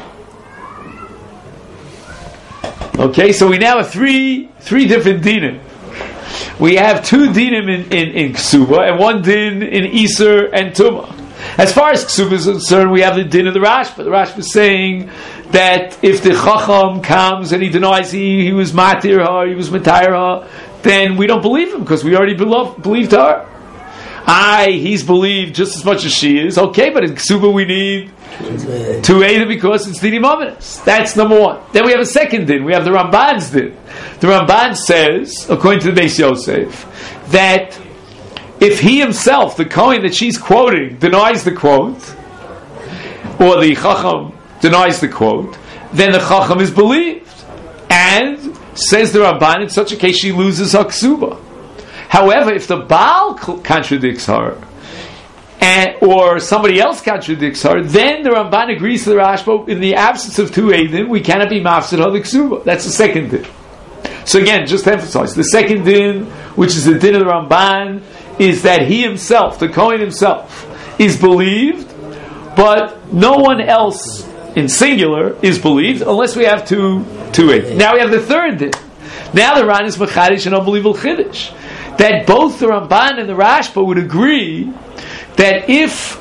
Okay, so we now have three three different dinim. We have two dinim in, in, in Ksuba and one din in Isur and Tuma. As far as Ksuba is concerned, we have the din of the Rashba. The Rashba is saying that if the Chacham comes and he denies he, he was Matir her, he was Matir her, then we don't believe him because we already beloved, believed her. Aye, he's believed just as much as she is. Okay, but in Ksuba we need two Eidim because it's Dinim Ominous. That's number one. Then we have a second din. We have the Ramban's din. The Ramban says, according to the Beis Yosef, that if he himself, the Kohen that she's quoting, denies the quote, or the Chacham denies the quote, then the Chacham is believed. And, says the Ramban, in such a case she loses her Ksuba. However, if the Baal contradicts her, and, or somebody else contradicts her, then the Ramban agrees to the Rashba, in the absence of two Eidim, we cannot be mafsid ha the Ksuba. That's the second din. So again, just to emphasize, the second din, which is the din of the Ramban, is that he himself, the Kohen himself, is believed, but no one else, in singular, is believed, unless we have two, two Eidim. Now we have the third din. Now the Ran is Mechadish, an unbelievable Chiddush. That both the Ramban and the Rashba would agree that if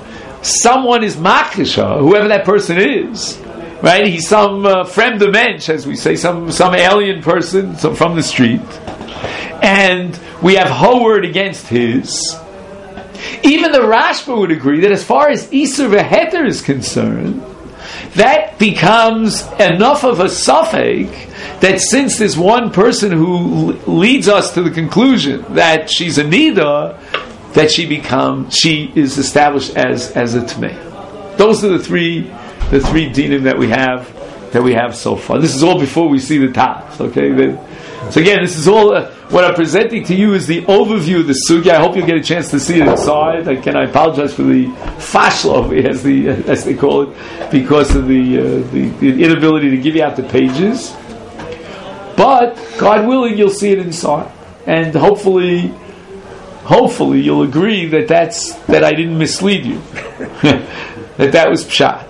someone is makisha, whoever that person is, right? He's some uh, fremde mensch, as we say, some some alien person, some from the street, and we have her word against his. Even the Rashba would agree that as far as Isur v'Heter is concerned, that becomes enough of a suffix that since there's one person who leads us to the conclusion that she's a nida, that she become she is established as as a tmei. Those are the three the three dinim that we have that we have so far. This is all before we see the Taz. Okay, then, so again, this is all uh, what I'm presenting to you is the overview of the sugya. I hope you'll get a chance to see it inside. Again, I apologize for the fashlo, as the as they call it, because of the, uh, the the inability to give you out the pages. But God willing, you'll see it inside, and hopefully. Hopefully, you'll agree that that's that I didn't mislead you. That that was pshat.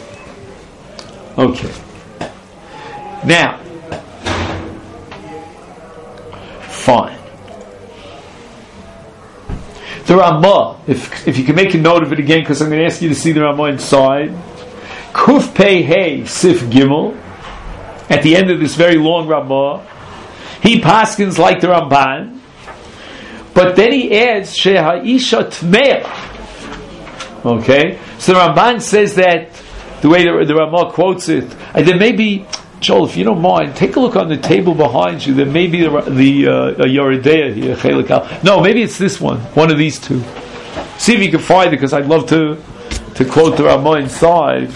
Okay. Now, fine. The Ramah, if if you can make a note of it again, because I'm going to ask you to see the Ramah inside. Kuf Pei Hey Sif Gimel. At the end of this very long Ramah, he paskins like the Ramban. But then he adds Sheha Isha Tmeah. Okay, so the Ramban says that the way the, the Ramah quotes it, and there may be, Joel, if you don't mind, take a look on the table behind you. There may be the the uh, Yoredeya here. No, maybe it's this one, one of these two. See if you can find it, because I'd love to to quote the Ramah inside.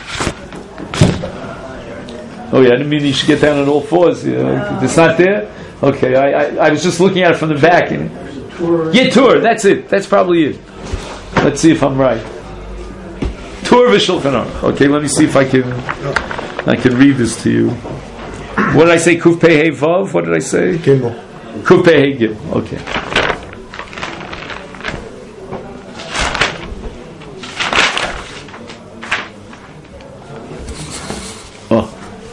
Oh yeah, I didn't mean you should get down on all fours. Yeah. It's not there. Okay, I, I I was just looking at it from the back. And, yeah, Tur, that's it. That's probably it. Let's see if I'm right. Tur v'Shulchan Aruch. Okay, let me see if I can I can read this to you. What did I say? Kuf Pei Hey Vav? What did I say? Gimel. Kuf Pei Hey Gimel. Okay. Oh.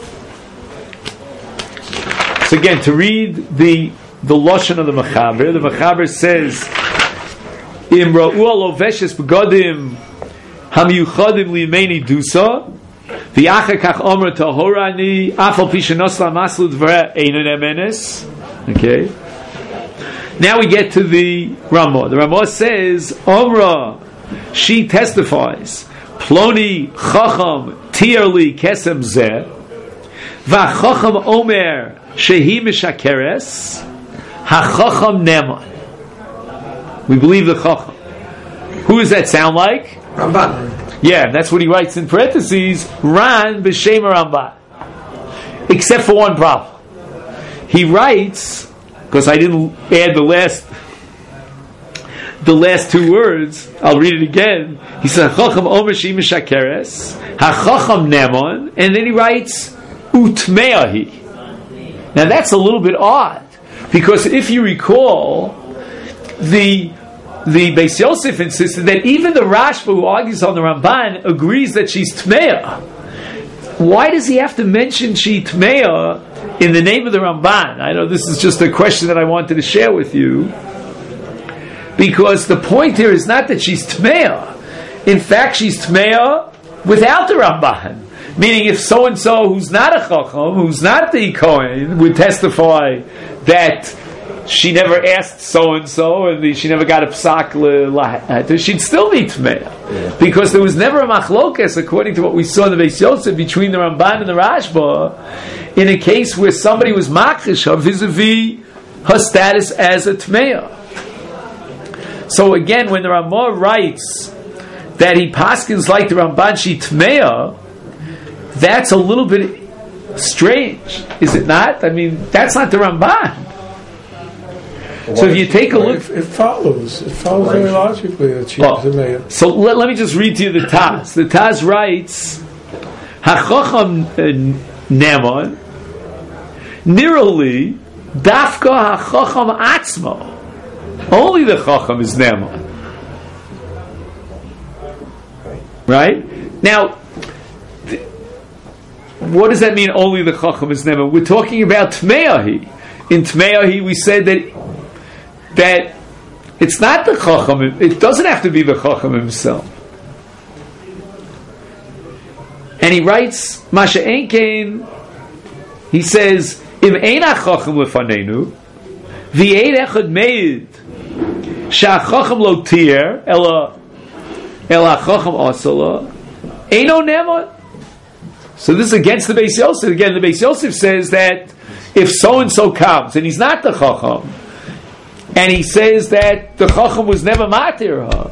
So again, to read the the lashon of the Mechaber, the Mechaber says, "Im ra'u aloveshes begadim hamiyuchadim li'meini dusa, v'achar kach omer tahorani afal pi shenosla maslu dvara einan emenes." Okay. Now we get to the Ramah. The Ramah says, "Omra," she testifies, "Ploni chacham tierli kesem zeh, v'chacham omer shehi mishakeres." HaChacham Neman. We believe the Chacham. Who does that sound like? Ramban. Yeah, that's what he writes in parentheses. Ran b'shem Ramban. Except for one problem. He writes, because I didn't add the last, the last two words. I'll read it again. He says HaChacham Omer Shehi Mishakeres, HaChacham Neman, and then he writes Utmeahi. Now that's a little bit odd. Because if you recall, the the Beis Yosef insisted that even the Rashba who argues on the Ramban agrees that she's Tmeah. Why does he have to mention she Tmeah in the name of the Ramban? I know this is just a question that I wanted to share with you. Because the point here is not that she's Tmeah. In fact, she's Tmeah without the Ramban. Meaning, if so and so who's not a Chacham, who's not the Kohen, would testify that she never asked so and so, and she never got a psak le, she'd still be Tmeah, yeah. Because there was never a machlokas, according to what we saw in the Beis Yosef, between the Ramban and the Rashba, in a case where somebody was makrish her vis-a-vis her status as a Tmeah. So again, when the Ramah writes that he paskins like the Ramban, she Tmeah, that's a little bit strange, is it not? I mean, that's not the Ramban. So if you take a look, it, it follows. It follows very logically that she's oh, a mayor. So let, let me just read to you the Taz. The Taz writes, "Hachacham Neman nirali dafka hachacham atzmo." Only the Chacham is Neman, right? Now, what does that mean? Only the Chacham is Neman. We're talking about Tmeahi. In Tmeahi, we said that that it's not the Chacham. It doesn't have to be the Chacham himself. And he writes, Masha Enkein, he says, Im ein hachacham lefanenu, v'ein echad meid, sha'achacham lo tier, ela, ela hachacham asala, eino nemon. So this is against the Beis Yosef. Again, the Beis Yosef says that if so-and-so comes, and he's not the chacham, and he says that the chacham was never matir her,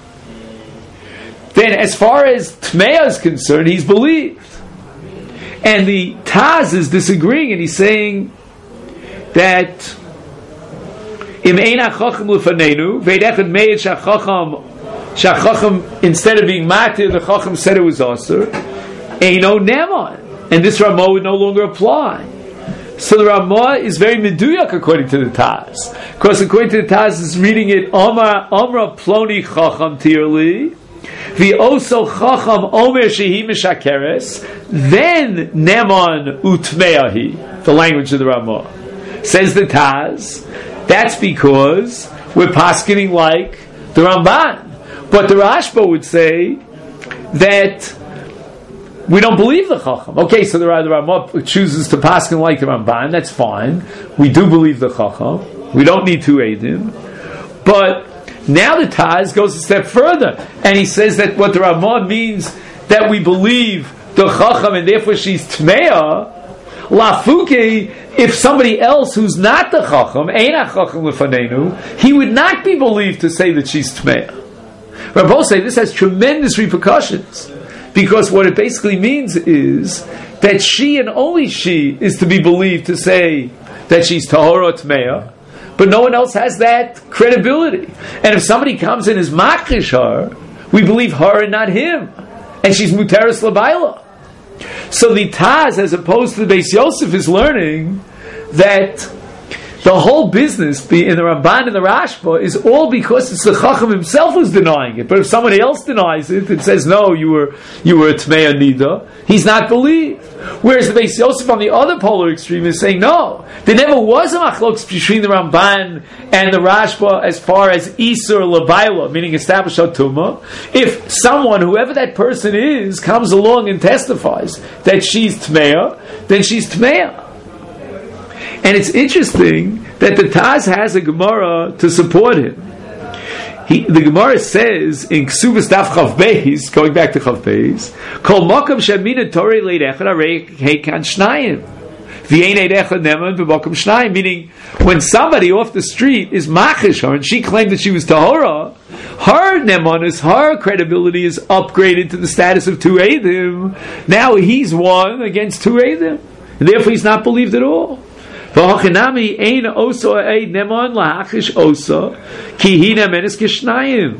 then as far as Tmeah is concerned, he's believed. And the Taz is disagreeing, and he's saying that Im ein hachacham lefanenu, ve'edechad meid shachacham, shachacham, instead of being matir, the chacham said it was aser, eino nemon. And this Ramah would no longer apply. So the Ramah is very meduyak according to the Taz. Because according to the Taz, is reading it, Amra, Amra ploni chacham tirli, the also chacham omer shehi mishakeres, then nemon utmeahi, the language of the Ramah. Says the Taz, that's because we're paskening like the Ramban. But the Rashba would say that we don't believe the Chacham. Okay, so the, the Ramah chooses to pasken like the Ramban, that's fine. We do believe the Chacham. We don't need two Eidim. But now the Taz goes a step further, and he says that what the Ramah means, that we believe the Chacham, and therefore she's Tmeah, Lafuke, if somebody else who's not the Chacham, Eina Chacham Lefanenu, he would not be believed to say that she's Tmeah. Rabbi say this has tremendous repercussions, because what it basically means is that she and only she is to be believed to say that she's Tahora Tmeah, but no one else has that credibility. And if somebody comes and is Makrish her, we believe her and not him, and she's Muteris Labaila. So the Taz, as opposed to the Beis Yosef, is learning that the whole business in the Ramban and the Rashba is all because it's the Chacham himself who's denying it. But if somebody else denies it and says, no, you were you were a Tmei Nida, he's not believed. Whereas the Beis Yosef on the other polar extreme is saying, no, there never was a machlokes between the Ramban and the Rashba as far as Isur Labaila, meaning established Tumah. If someone, whoever that person is, comes along and testifies that she's Tmeah, then she's Tmeah. And it's interesting that the Taz has a Gemara to support him. He, the Gemara says in Ksubas Daf Chav Beis, going back to Chav Beis, Kol Makam Shemina Torei Leidechad Arei Heikan Shnayim, V'yein Eidechad Neman B'Makam Shnayim. Meaning, when somebody off the street is machish her and she claimed that she was Tahora, her Nemanus, her credibility is upgraded to the status of two Eidim. Now he's one against two Eidim, and therefore he's not believed at all. V'hachinami ein oso ei nemon lahachish oso ki hi nemenis kishnayim.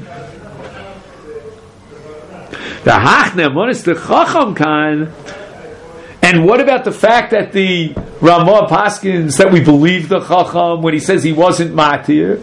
The hach nemon is the chacham kan. And what about the fact that the Ramah paskins that we believe the chacham when he says he wasn't matir?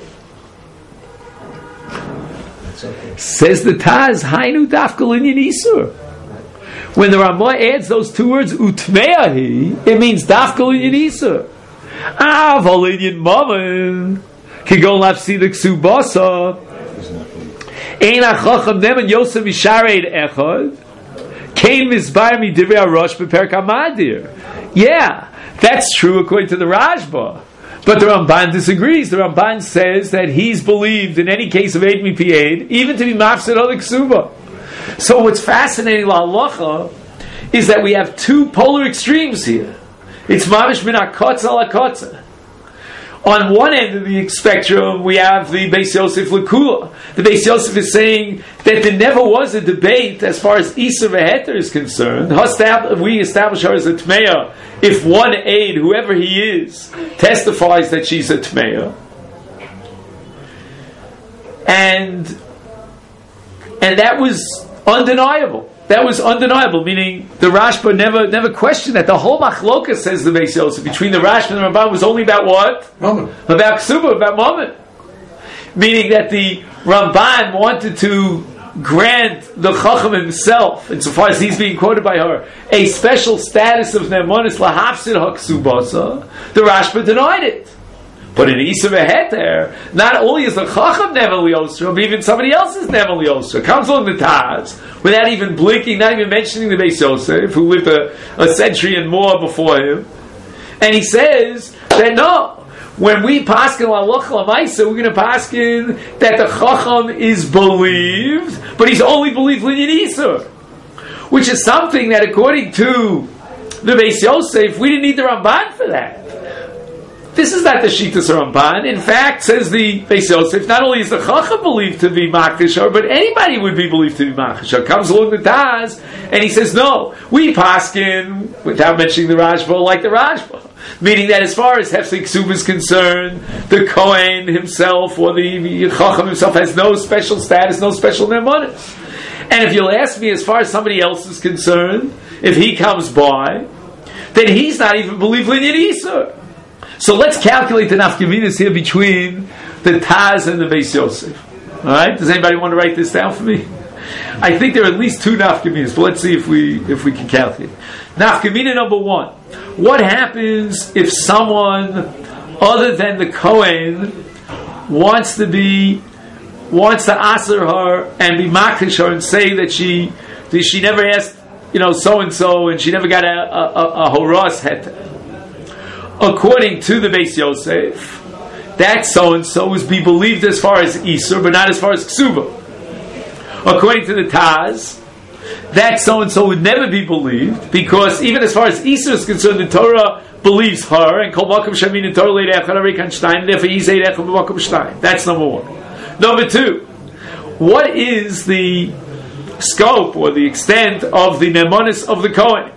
Okay. Says the Taz, hainu dafkal inyan isur. When the Ramah adds those two words utmeahi, it means dafkal inyan isur. Ah, Volinian Mammon can go left see the Ksubasa. Ein Achacham Neman Yosef Mishared Echad Kain Mizbar Mi Divrei Arosh Beperk Hamadir. Yeah, that's true according to the Rashba. But the Ramban disagrees. The Ramban says that he's believed in any case of Eid Mi Pi Eid, even to be Mafsid Other Ksuba. So what's fascinating, La Halacha, is that we have two polar extremes here. It's mamish min hakotza la kotza. On one end of the spectrum, we have the Beis Yosef Lekula. The Beis Yosef is saying that there never was a debate as far as Isa v'Heter is concerned. We establish her as a Tmeah if one aid, whoever he is, testifies that she's a Tmeah. And, and that was undeniable. That was undeniable, meaning the Rashba never never questioned that. The whole machloka, says the Beis Yosef, between the Rashba and the Ramban was only about what? Moment. About Ksuba, about moment. Meaning that the Ramban wanted to grant the Chacham himself, insofar as he's being quoted by her, a special status of Ne'emonis lahafsid haksubasa. The Rashba denied it. But in Isa V'Heter, not only is the Chacham Nevel Liosra, but even somebody else is Nevel Liosra. Comes along the Taz, without even blinking, not even mentioning the Beis Yosef, who lived a, a century and more before him. And he says that no, when we paskin l'alocha l'maisa, we're going to paskin that the Chacham is believed, but he's only believed Linyan Isur. Which is something that according to the Beis Yosef, we didn't need the Ramban for that. This is not the Shitas Ramban. In fact, says the Beis Yosef, not only is the Chacham believed to be Makdishar, but anybody would be believed to be Makdishar. Comes along the Taz, and he says, no, we paskin, without mentioning the Rashba, like the Rashba. Meaning that as far as Hefsek Ksuv is concerned, the Kohen himself, or the Chacham himself, has no special status, no special Nemanis. And if you'll ask me, as far as somebody else is concerned, if he comes by, then he's not even believed Linyan Isur. So let's calculate the nafkaminas here between the Taz and the Beis Yosef. All right? Does anybody want to write this down for me? I think there are at least two nafkaminas, but let's see if we if we can calculate. Nafkamina number one: what happens if someone other than the Kohen wants to be wants to answer her and be makish her and say that she that she never asked, you know, so and so, and she never got a a, a, a horas het. According to the Beis Yosef, that so and so is be believed as far as Isur, but not as far as Ksuba. According to the Taz, that so and so would never be believed, because even as far as Isur is concerned, the Torah believes her, and Kol Makom Shamin in Torah Leidei Echad Arekan Shtayim, and therefore Yizei Echad B'Makom Shtayim. That's number one. Number two, what is the scope or the extent of the Nemonis of the Kohen?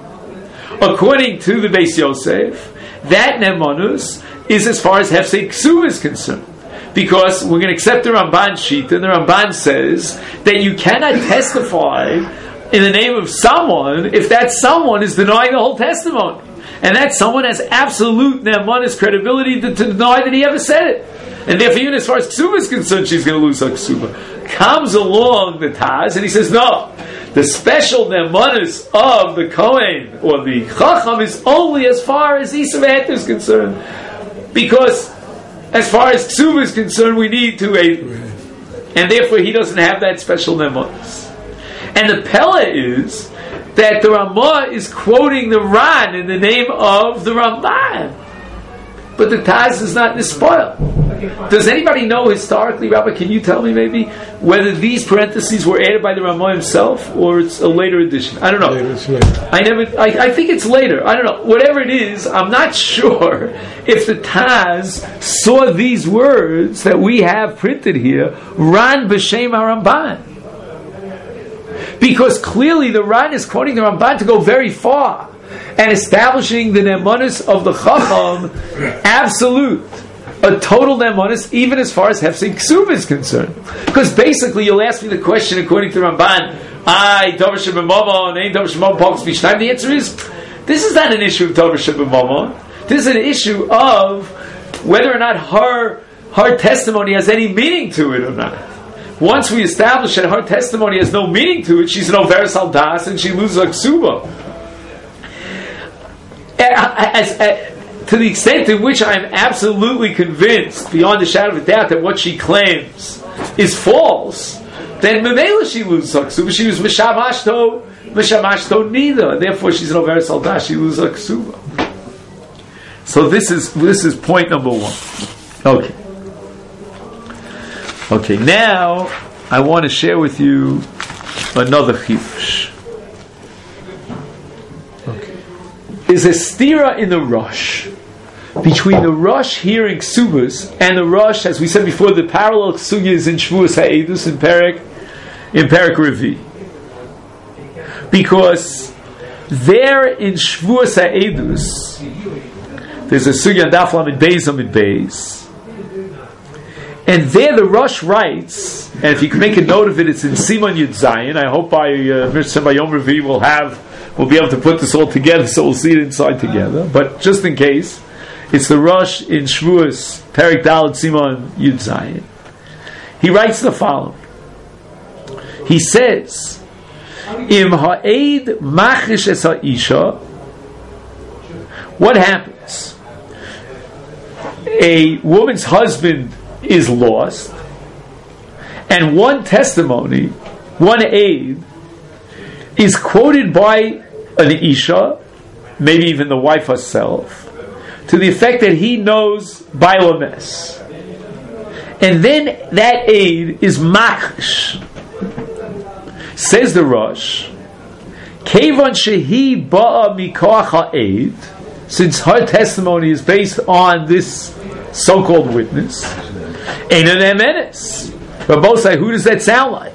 According to the Beis Yosef, that Nemonis is as far as Hefsei Ksuv is concerned. Because we're going to accept the Ramban sheet, and the Ramban says that you cannot testify in the name of someone if that someone is denying the whole testimony. And that someone has absolute Nemonis credibility to, to deny that he ever said it. And therefore, even as far as Ksuba is concerned, she's going to lose her Ksuba. Comes along the Taz, and he says, no, the special Nemonis of the Kohen, or the Chacham, is only as far as Isa V'Heter is concerned. Because, as far as Ksuba is concerned, we need to a, and therefore he doesn't have that special Nemonis. And the Pella is that the Ramah is quoting the Ran in the name of the Ramban. But the Taz is not Nispoil. Does anybody know historically, Rabbi, can you tell me maybe whether these parentheses were added by the Ramah himself or it's a later addition? I don't know. Later, it's later. I never. I, I think it's later. I don't know. Whatever it is, I'm not sure if the Taz saw these words that we have printed here, Ran b'Shem HaRamban. Because clearly the Ran is quoting the Ramban to go very far and establishing the Nemonis of the Chacham absolute. A total Nemonis, even as far as Hefsei Ksuv is concerned. Because basically, you'll ask me the question according to Ramban, I, Dover Shebemomon, Ein Dover Shebemomon, Pogos B'Shnayim. The answer is, this is not an issue of Dover Shebemomon. This is an issue of whether or not her, her testimony has any meaning to it or not. Once we establish that her testimony has no meaning to it, she's an Overes al Das and she loses her Ksuba. As, as, to the extent in which I am absolutely convinced, beyond a shadow of a doubt, that what she claims is false, then Memela she loses her Ksuba. She was Mishamashto, Mishamashto neither. Therefore she's an Overes al Das, she loses her Ksuba. So this is this is point number one. Okay. Okay, now I want to share with you another chidush. Okay. There's a stira in the Rosh between the Rosh hearing Ksubas and the Rosh, as we said before, the parallel Ksugis in Shvuas HaEdus in Perek in Perek Revi. Because there in Shvuas HaEdus there's a Sugya and Daf Lamed Beis Amid Beis. And there the Rosh writes, and if you can make a note of it, it's in Simon Yud Zayin. I hope by uh, by Yom Revi we'll have, we'll be able to put this all together, so we'll see it inside together. But just in case, it's the Rosh in Shavuos, Perek Daled Simon Yud Zayin. He writes the following. He says, Im ha'ed machish es ha'isha, what happens? a woman's husband is lost, and one testimony, one aid, is quoted by an Isha, maybe even the wife herself, to the effect that he knows Bailames. And then that aid is Machish. Says the Rosh, Kevan shehi ba'a mikoach ha'aid, since her testimony is based on this so-called witness, Einan emenes. But both say, who does that sound like?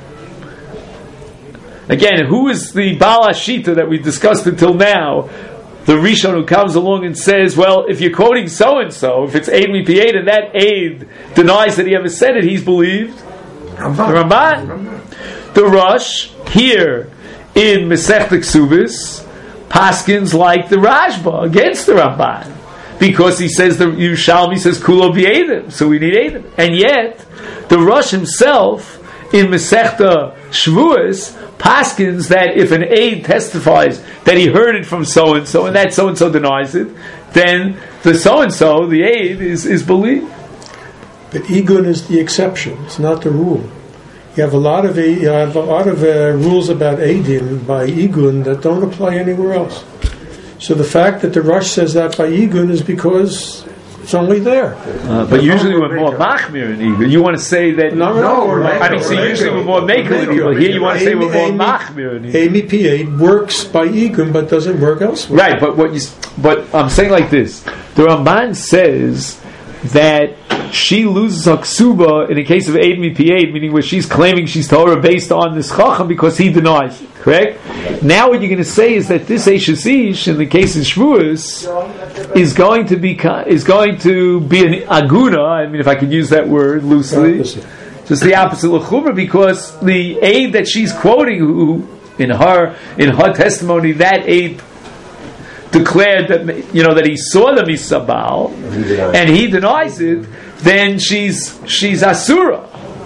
Again, who is the Baal Hashita that we discussed until now? The Rishon who comes along and says, well, if you're quoting so-and-so, if it's Eid Mipi Eid, and that Eid denies that he ever said it, he's believed. The Ramban. The Rosh, here in Masechta Ksubis, paskins like the Rashba against the Ramban. Because he says, the Yerushalmi says, Kulo B'Eidim, so we need Eidim. And yet, the Rosh himself, in Masechta Shavuos, paskins that if an aide testifies that he heard it from so-and-so, and that so-and-so denies it, then the so-and-so, the aide, is, is believed. But Igun is the exception, it's not the rule. You have a lot of you have a lot of uh, rules about Eidim by Igun that don't apply anywhere else. So the fact that the Rosh says that by Igun is because it's only there. Uh, but usually we're more machmir in Igun. You want to say that... No, no, we're I mean, so usually we're more makel people. Here you want to say we're more machmir in Igun. Amy P eight works by Igun but doesn't work elsewhere. Right, but what you... But I'm saying like this. The Ramban says that she loses her ksuba in a case of Eid Mipi Eid, meaning where she's claiming she's Torah based on this chacham because he denies it, correct? Now what you're going to say is that this Eishes Ish, in the case of Shavuos, is going to be is going to be an aguna, I mean if I could use that word loosely, just the opposite of chumrah, because the aid that she's quoting, who in her in her testimony, that aid declared that, you know, that he saw the misabal and he denies it, then she's she's asura.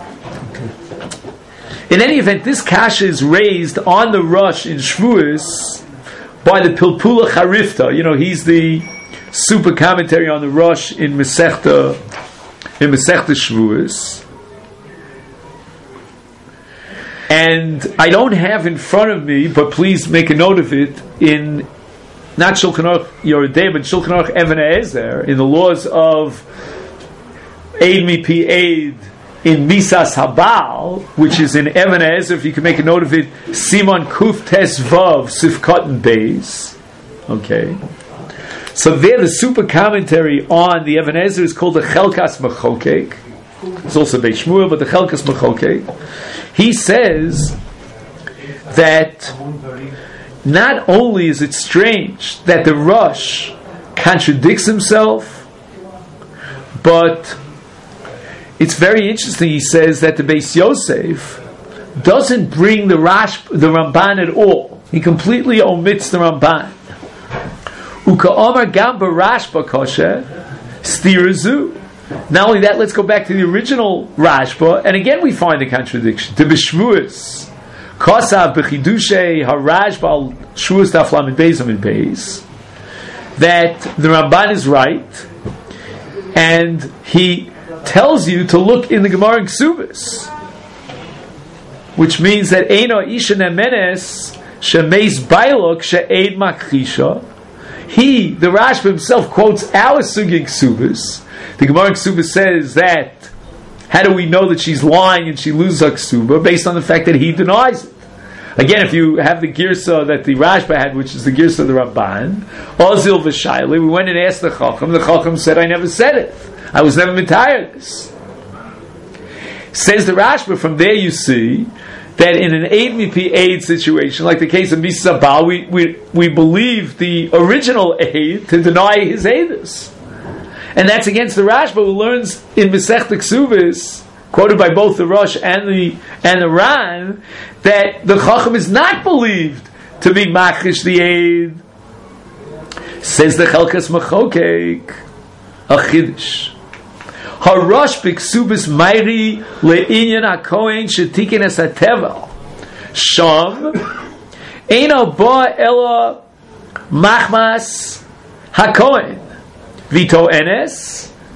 In any event, this kasha is raised on the Rosh in Shavuos by the Pilpula Charifta. You know, he's the super commentary on the Rosh in Masechta in Masechta Shavuos. And I don't have in front of me, but please make a note of it, in not Shulchan Aruch Yoredei, but Shulchan Aruch Even HaEzer, in the laws of Eid Mipi Eid in Misas Habal, which is in Even HaEzer, if you can make a note of it, Simon Kuf Tes Vav Sifkat and Beis. Okay. So there, the super commentary on the Even HaEzer is called the Chelkas Mechokek. It's also Beit Shmuel, but the Chelkas Mechokek. He says that not only is it strange that the Rosh contradicts himself, but it's very interesting. He says that the Beis Yosef doesn't bring the Rash, the Ramban at all. He completely omits the Ramban. Uka Omar Gamba Rashba Kosher Stirazu. Not only that, let's go back to the original Rashba, and again we find a contradiction. The B'Shvuos Kosav B'Chidushay HaRashba Shvuos Daf Lamed Beis Amid Beis, that the Ramban is right, and he tells you to look in the Gemara in Ksubis, which means that Eino Isha Nemenes Shemeis Bailok She'ed Makhisha. He, the Rashba himself, quotes our Sugi Ksubis. The Gemara in Ksubis says that how do we know that she's lying and she loses her ksuba? Based on the fact that he denies it. Again, if you have the girsa that the Rashba had, which is the girsa of the Ramban, Ozil v'Shaili, we went and asked the Chacham. The Chacham said, I never said it. I was never mitired this. Says the Rashba, from there you see that in an Eid Mipi Eid situation, like the case of Misa Baal, we, we, we believe the original Eid to deny his Eidus. And that's against the Rashba, who learns in Masechta Ksubis, quoted by both the Rosh and the and the Ran, that the Chacham is not believed to be Machish the Eid. Says the Chelkas Mechokek, a Chiddush. Harosh b'Ksubis Mairi le'inyan haKohen shetiken es haTevel. Sham eino ba ela machmas haKohen. Vito enes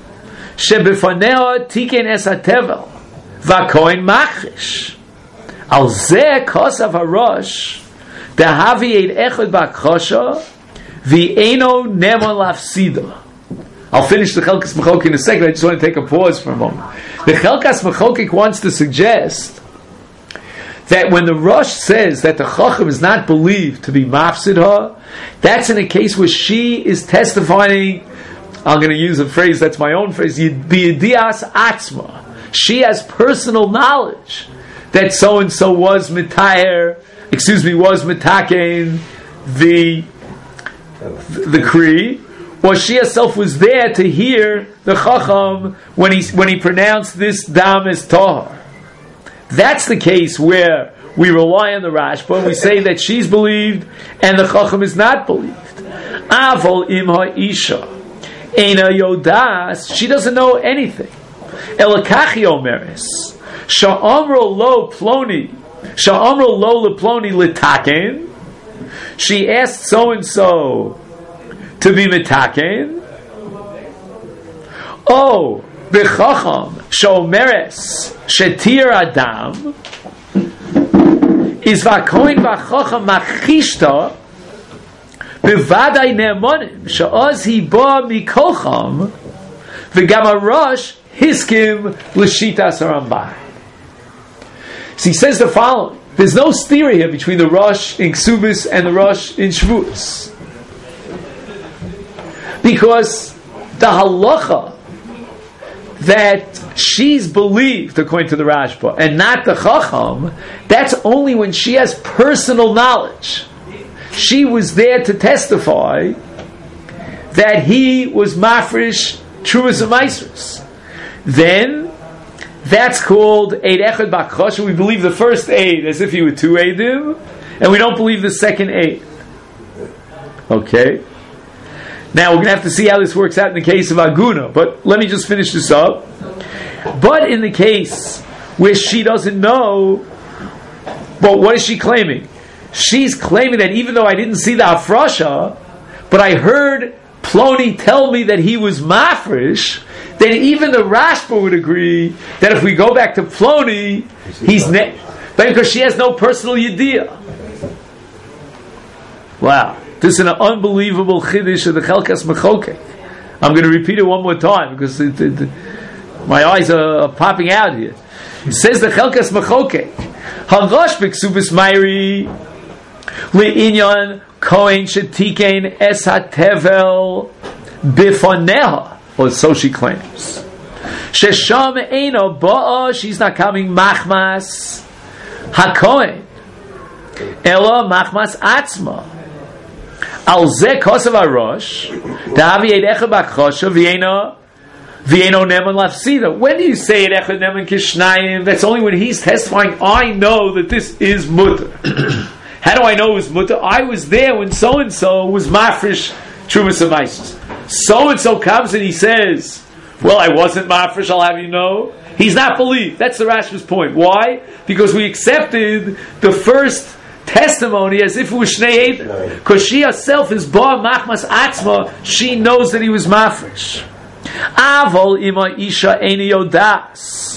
shebefaneo tiken es hatevel v'kohen machrish al zeh kosav harosh dehavi eid echad b'akosha v'eino nemon lafsida. I'll finish the Chelkas Mechokek in a second. I just want to take a pause for a moment. The Chelkas Mechokek wants to suggest that when the Rosh says that the Chacham is not believed to be mafsid her, that's in a case where she is testifying. I'm going to use a phrase that's my own phrase. B'yedias atzma. She has personal knowledge that so and so was mitayer, excuse me, was mitaken the the Kri, or she herself was there to hear the Chacham when he when he pronounced this dam as tahar. That's the case where we rely on the Rashba and we say that she's believed and the Chacham is not believed. Avol im ha'isha eina yodas, she doesn't know anything. Elakachi omeres sha'amro lo ploni sha'amro lo le ploni litaken. She asked so and so to be mitaken. Oh, b'chacham shomeres shetir adam is vakoin v'chacham machishta b'vaday ne'emonim she'oz hi ba mikocham v'gam harosh hiskim l'shitas harambah. So he says the following: there's no stereo here between the Rosh in Ksubis and the Rosh in Shvuos, because the halacha that she's believed according to the Rashba and not the Chacham, that's only when she has personal knowledge. She was there to testify that he was mafresh trumas and maasros. Then that's called Eid Echad B'Akosha. We believe the first Eid as if he were two Eidim, and we don't believe the second Eid. Okay? Now we're going to have to see how this works out in the case of Aguna, but let me just finish this up. But in the case where she doesn't know, but what is she claiming? She's claiming that even though I didn't see the Afrasha, but I heard Ploni tell me that he was mafresh, then even the Rashba would agree that if we go back to Ploni, he's ne- because she has no personal yediyah. Wow, this is an unbelievable chiddush of the Chelkas Mechokek. I'm going to repeat it one more time because it, it, it, my eyes are popping out here. It says the Chelkas Mechokek, Harash b'ksubis Meiri li'inyan kohen shetikein es hatevel bifoneha. Or so she claims. Shesham eino ba'a, she's not coming machmas hakohen ela machmas atzma al ze kosav harosh da'avi eid echad b'akosha v'yeino v'yeino neman lafsida. When do you say eid echad neman kishnayim? That's only when he's testifying. I know that this is mutter. How do I know it was mutter? I was there when so and so was mafresh trumas and maasros. So and so comes and he says, well, I wasn't mafresh, I'll have you know. He's not believed. That's the Rashba's point. Why? Because we accepted the first testimony as if it was Shnei Eidim. Because she herself is Ba Machmas Atzma, she knows that he was mafresh. Avol ima isha eini yodas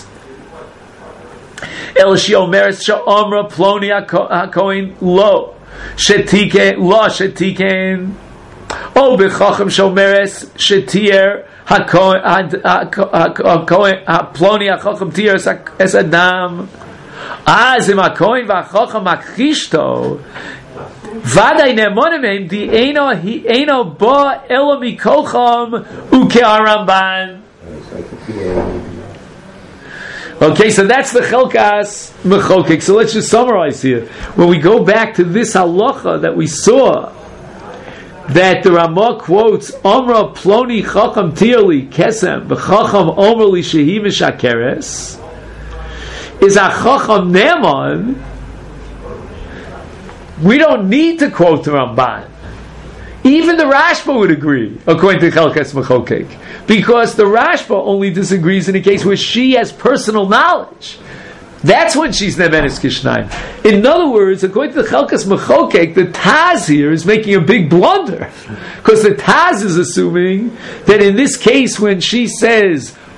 el she omeres she'omra ploni hakohen lo shetike lo shetike. Oh, b'chacham shomeres shetier hakohen hakohen ploni hachacham tier es adam. Az im hakohen v'chacham makishto vaday ne'emonim meim di eino hi eino ba elo mikocham uke'aramban. Okay, so that's the Chelkas Mechokek. So let's just summarize here. When we go back to this halacha that we saw, that the Ramah quotes Omra Ploni Chacham Tierli Kesem B'Chacham Omerli Shehi Mishakeres, is a Chacham Neman. We don't need to quote the Ramban. Even the Rashba would agree, according to Chelkas Mechokek, because the Rashba only disagrees in a case where she has personal knowledge. That's when she's Nevenes Kishnayim. In other words, according to the Chelkas Mechokek, the Taz here is making a big blunder. Because the Taz is assuming that in this case, when she says,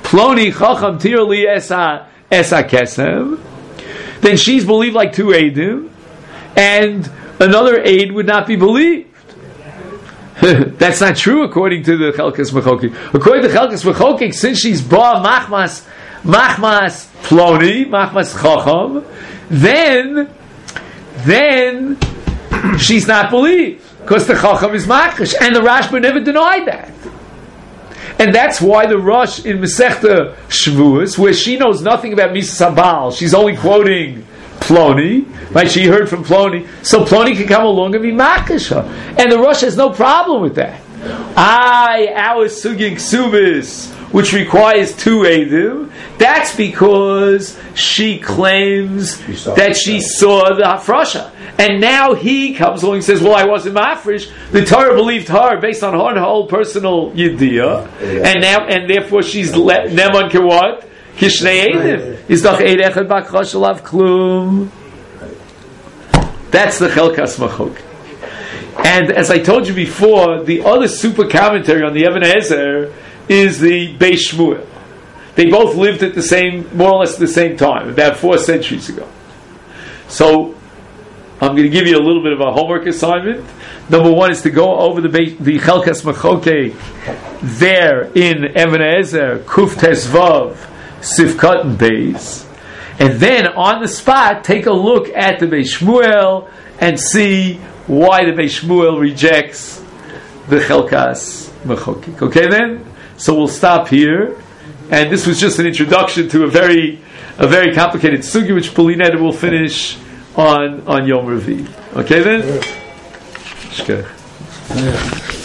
Ploni Chacham Tirli Esa Esa Kesem, then she's believed like two Eidim, and another Eid would not be believed. That's not true according to the Chelkas Mechokik. According to Chelkas Mechokik, since she's Ba Machmas Machmas Ploni, Machmas Chacham, then then she's not believed. Because the Chacham is Makish, and the Rashba never denied that. And that's why the Rosh in Masechta Shavuos, where she knows nothing about Misa Sabal, she's only quoting Ploni, right? She heard from Ploni, so Ploni can come along and be Makish her. And the Rosh has no problem with that. I, our Sugin Ksubis, which requires two Eidim, that's because she claims she that she saw the Hafrasha. And now he comes along and says, well, I wasn't Mafresh. The Torah believed her based on her, her whole personal Yediyah. And now, and therefore she's le- Neman ke what? Kishnei Eidim. Izdach Eid Echad B'Akrosh Alav Klum. That's the Chelkas Machok. And as I told you before, the other super commentary on the Even Ezer is the Beis Shmuel. They both lived at the same, more or less at the same time, about four centuries ago. So, I'm going to give you a little bit of a homework assignment. Number one is to go over the the Chelkas Machoke there in Even Ezer, Kuf Tesvav, Sivkot and Beis. And then, on the spot, take a look at the Beis Shmuel and see why the Beis Shmuel rejects the Chelkas Machoke. Okay then? So we'll stop here. And this was just an introduction to a very a very complicated sugi, which Polina will finish on on Yom Revi. Okay then? Yeah.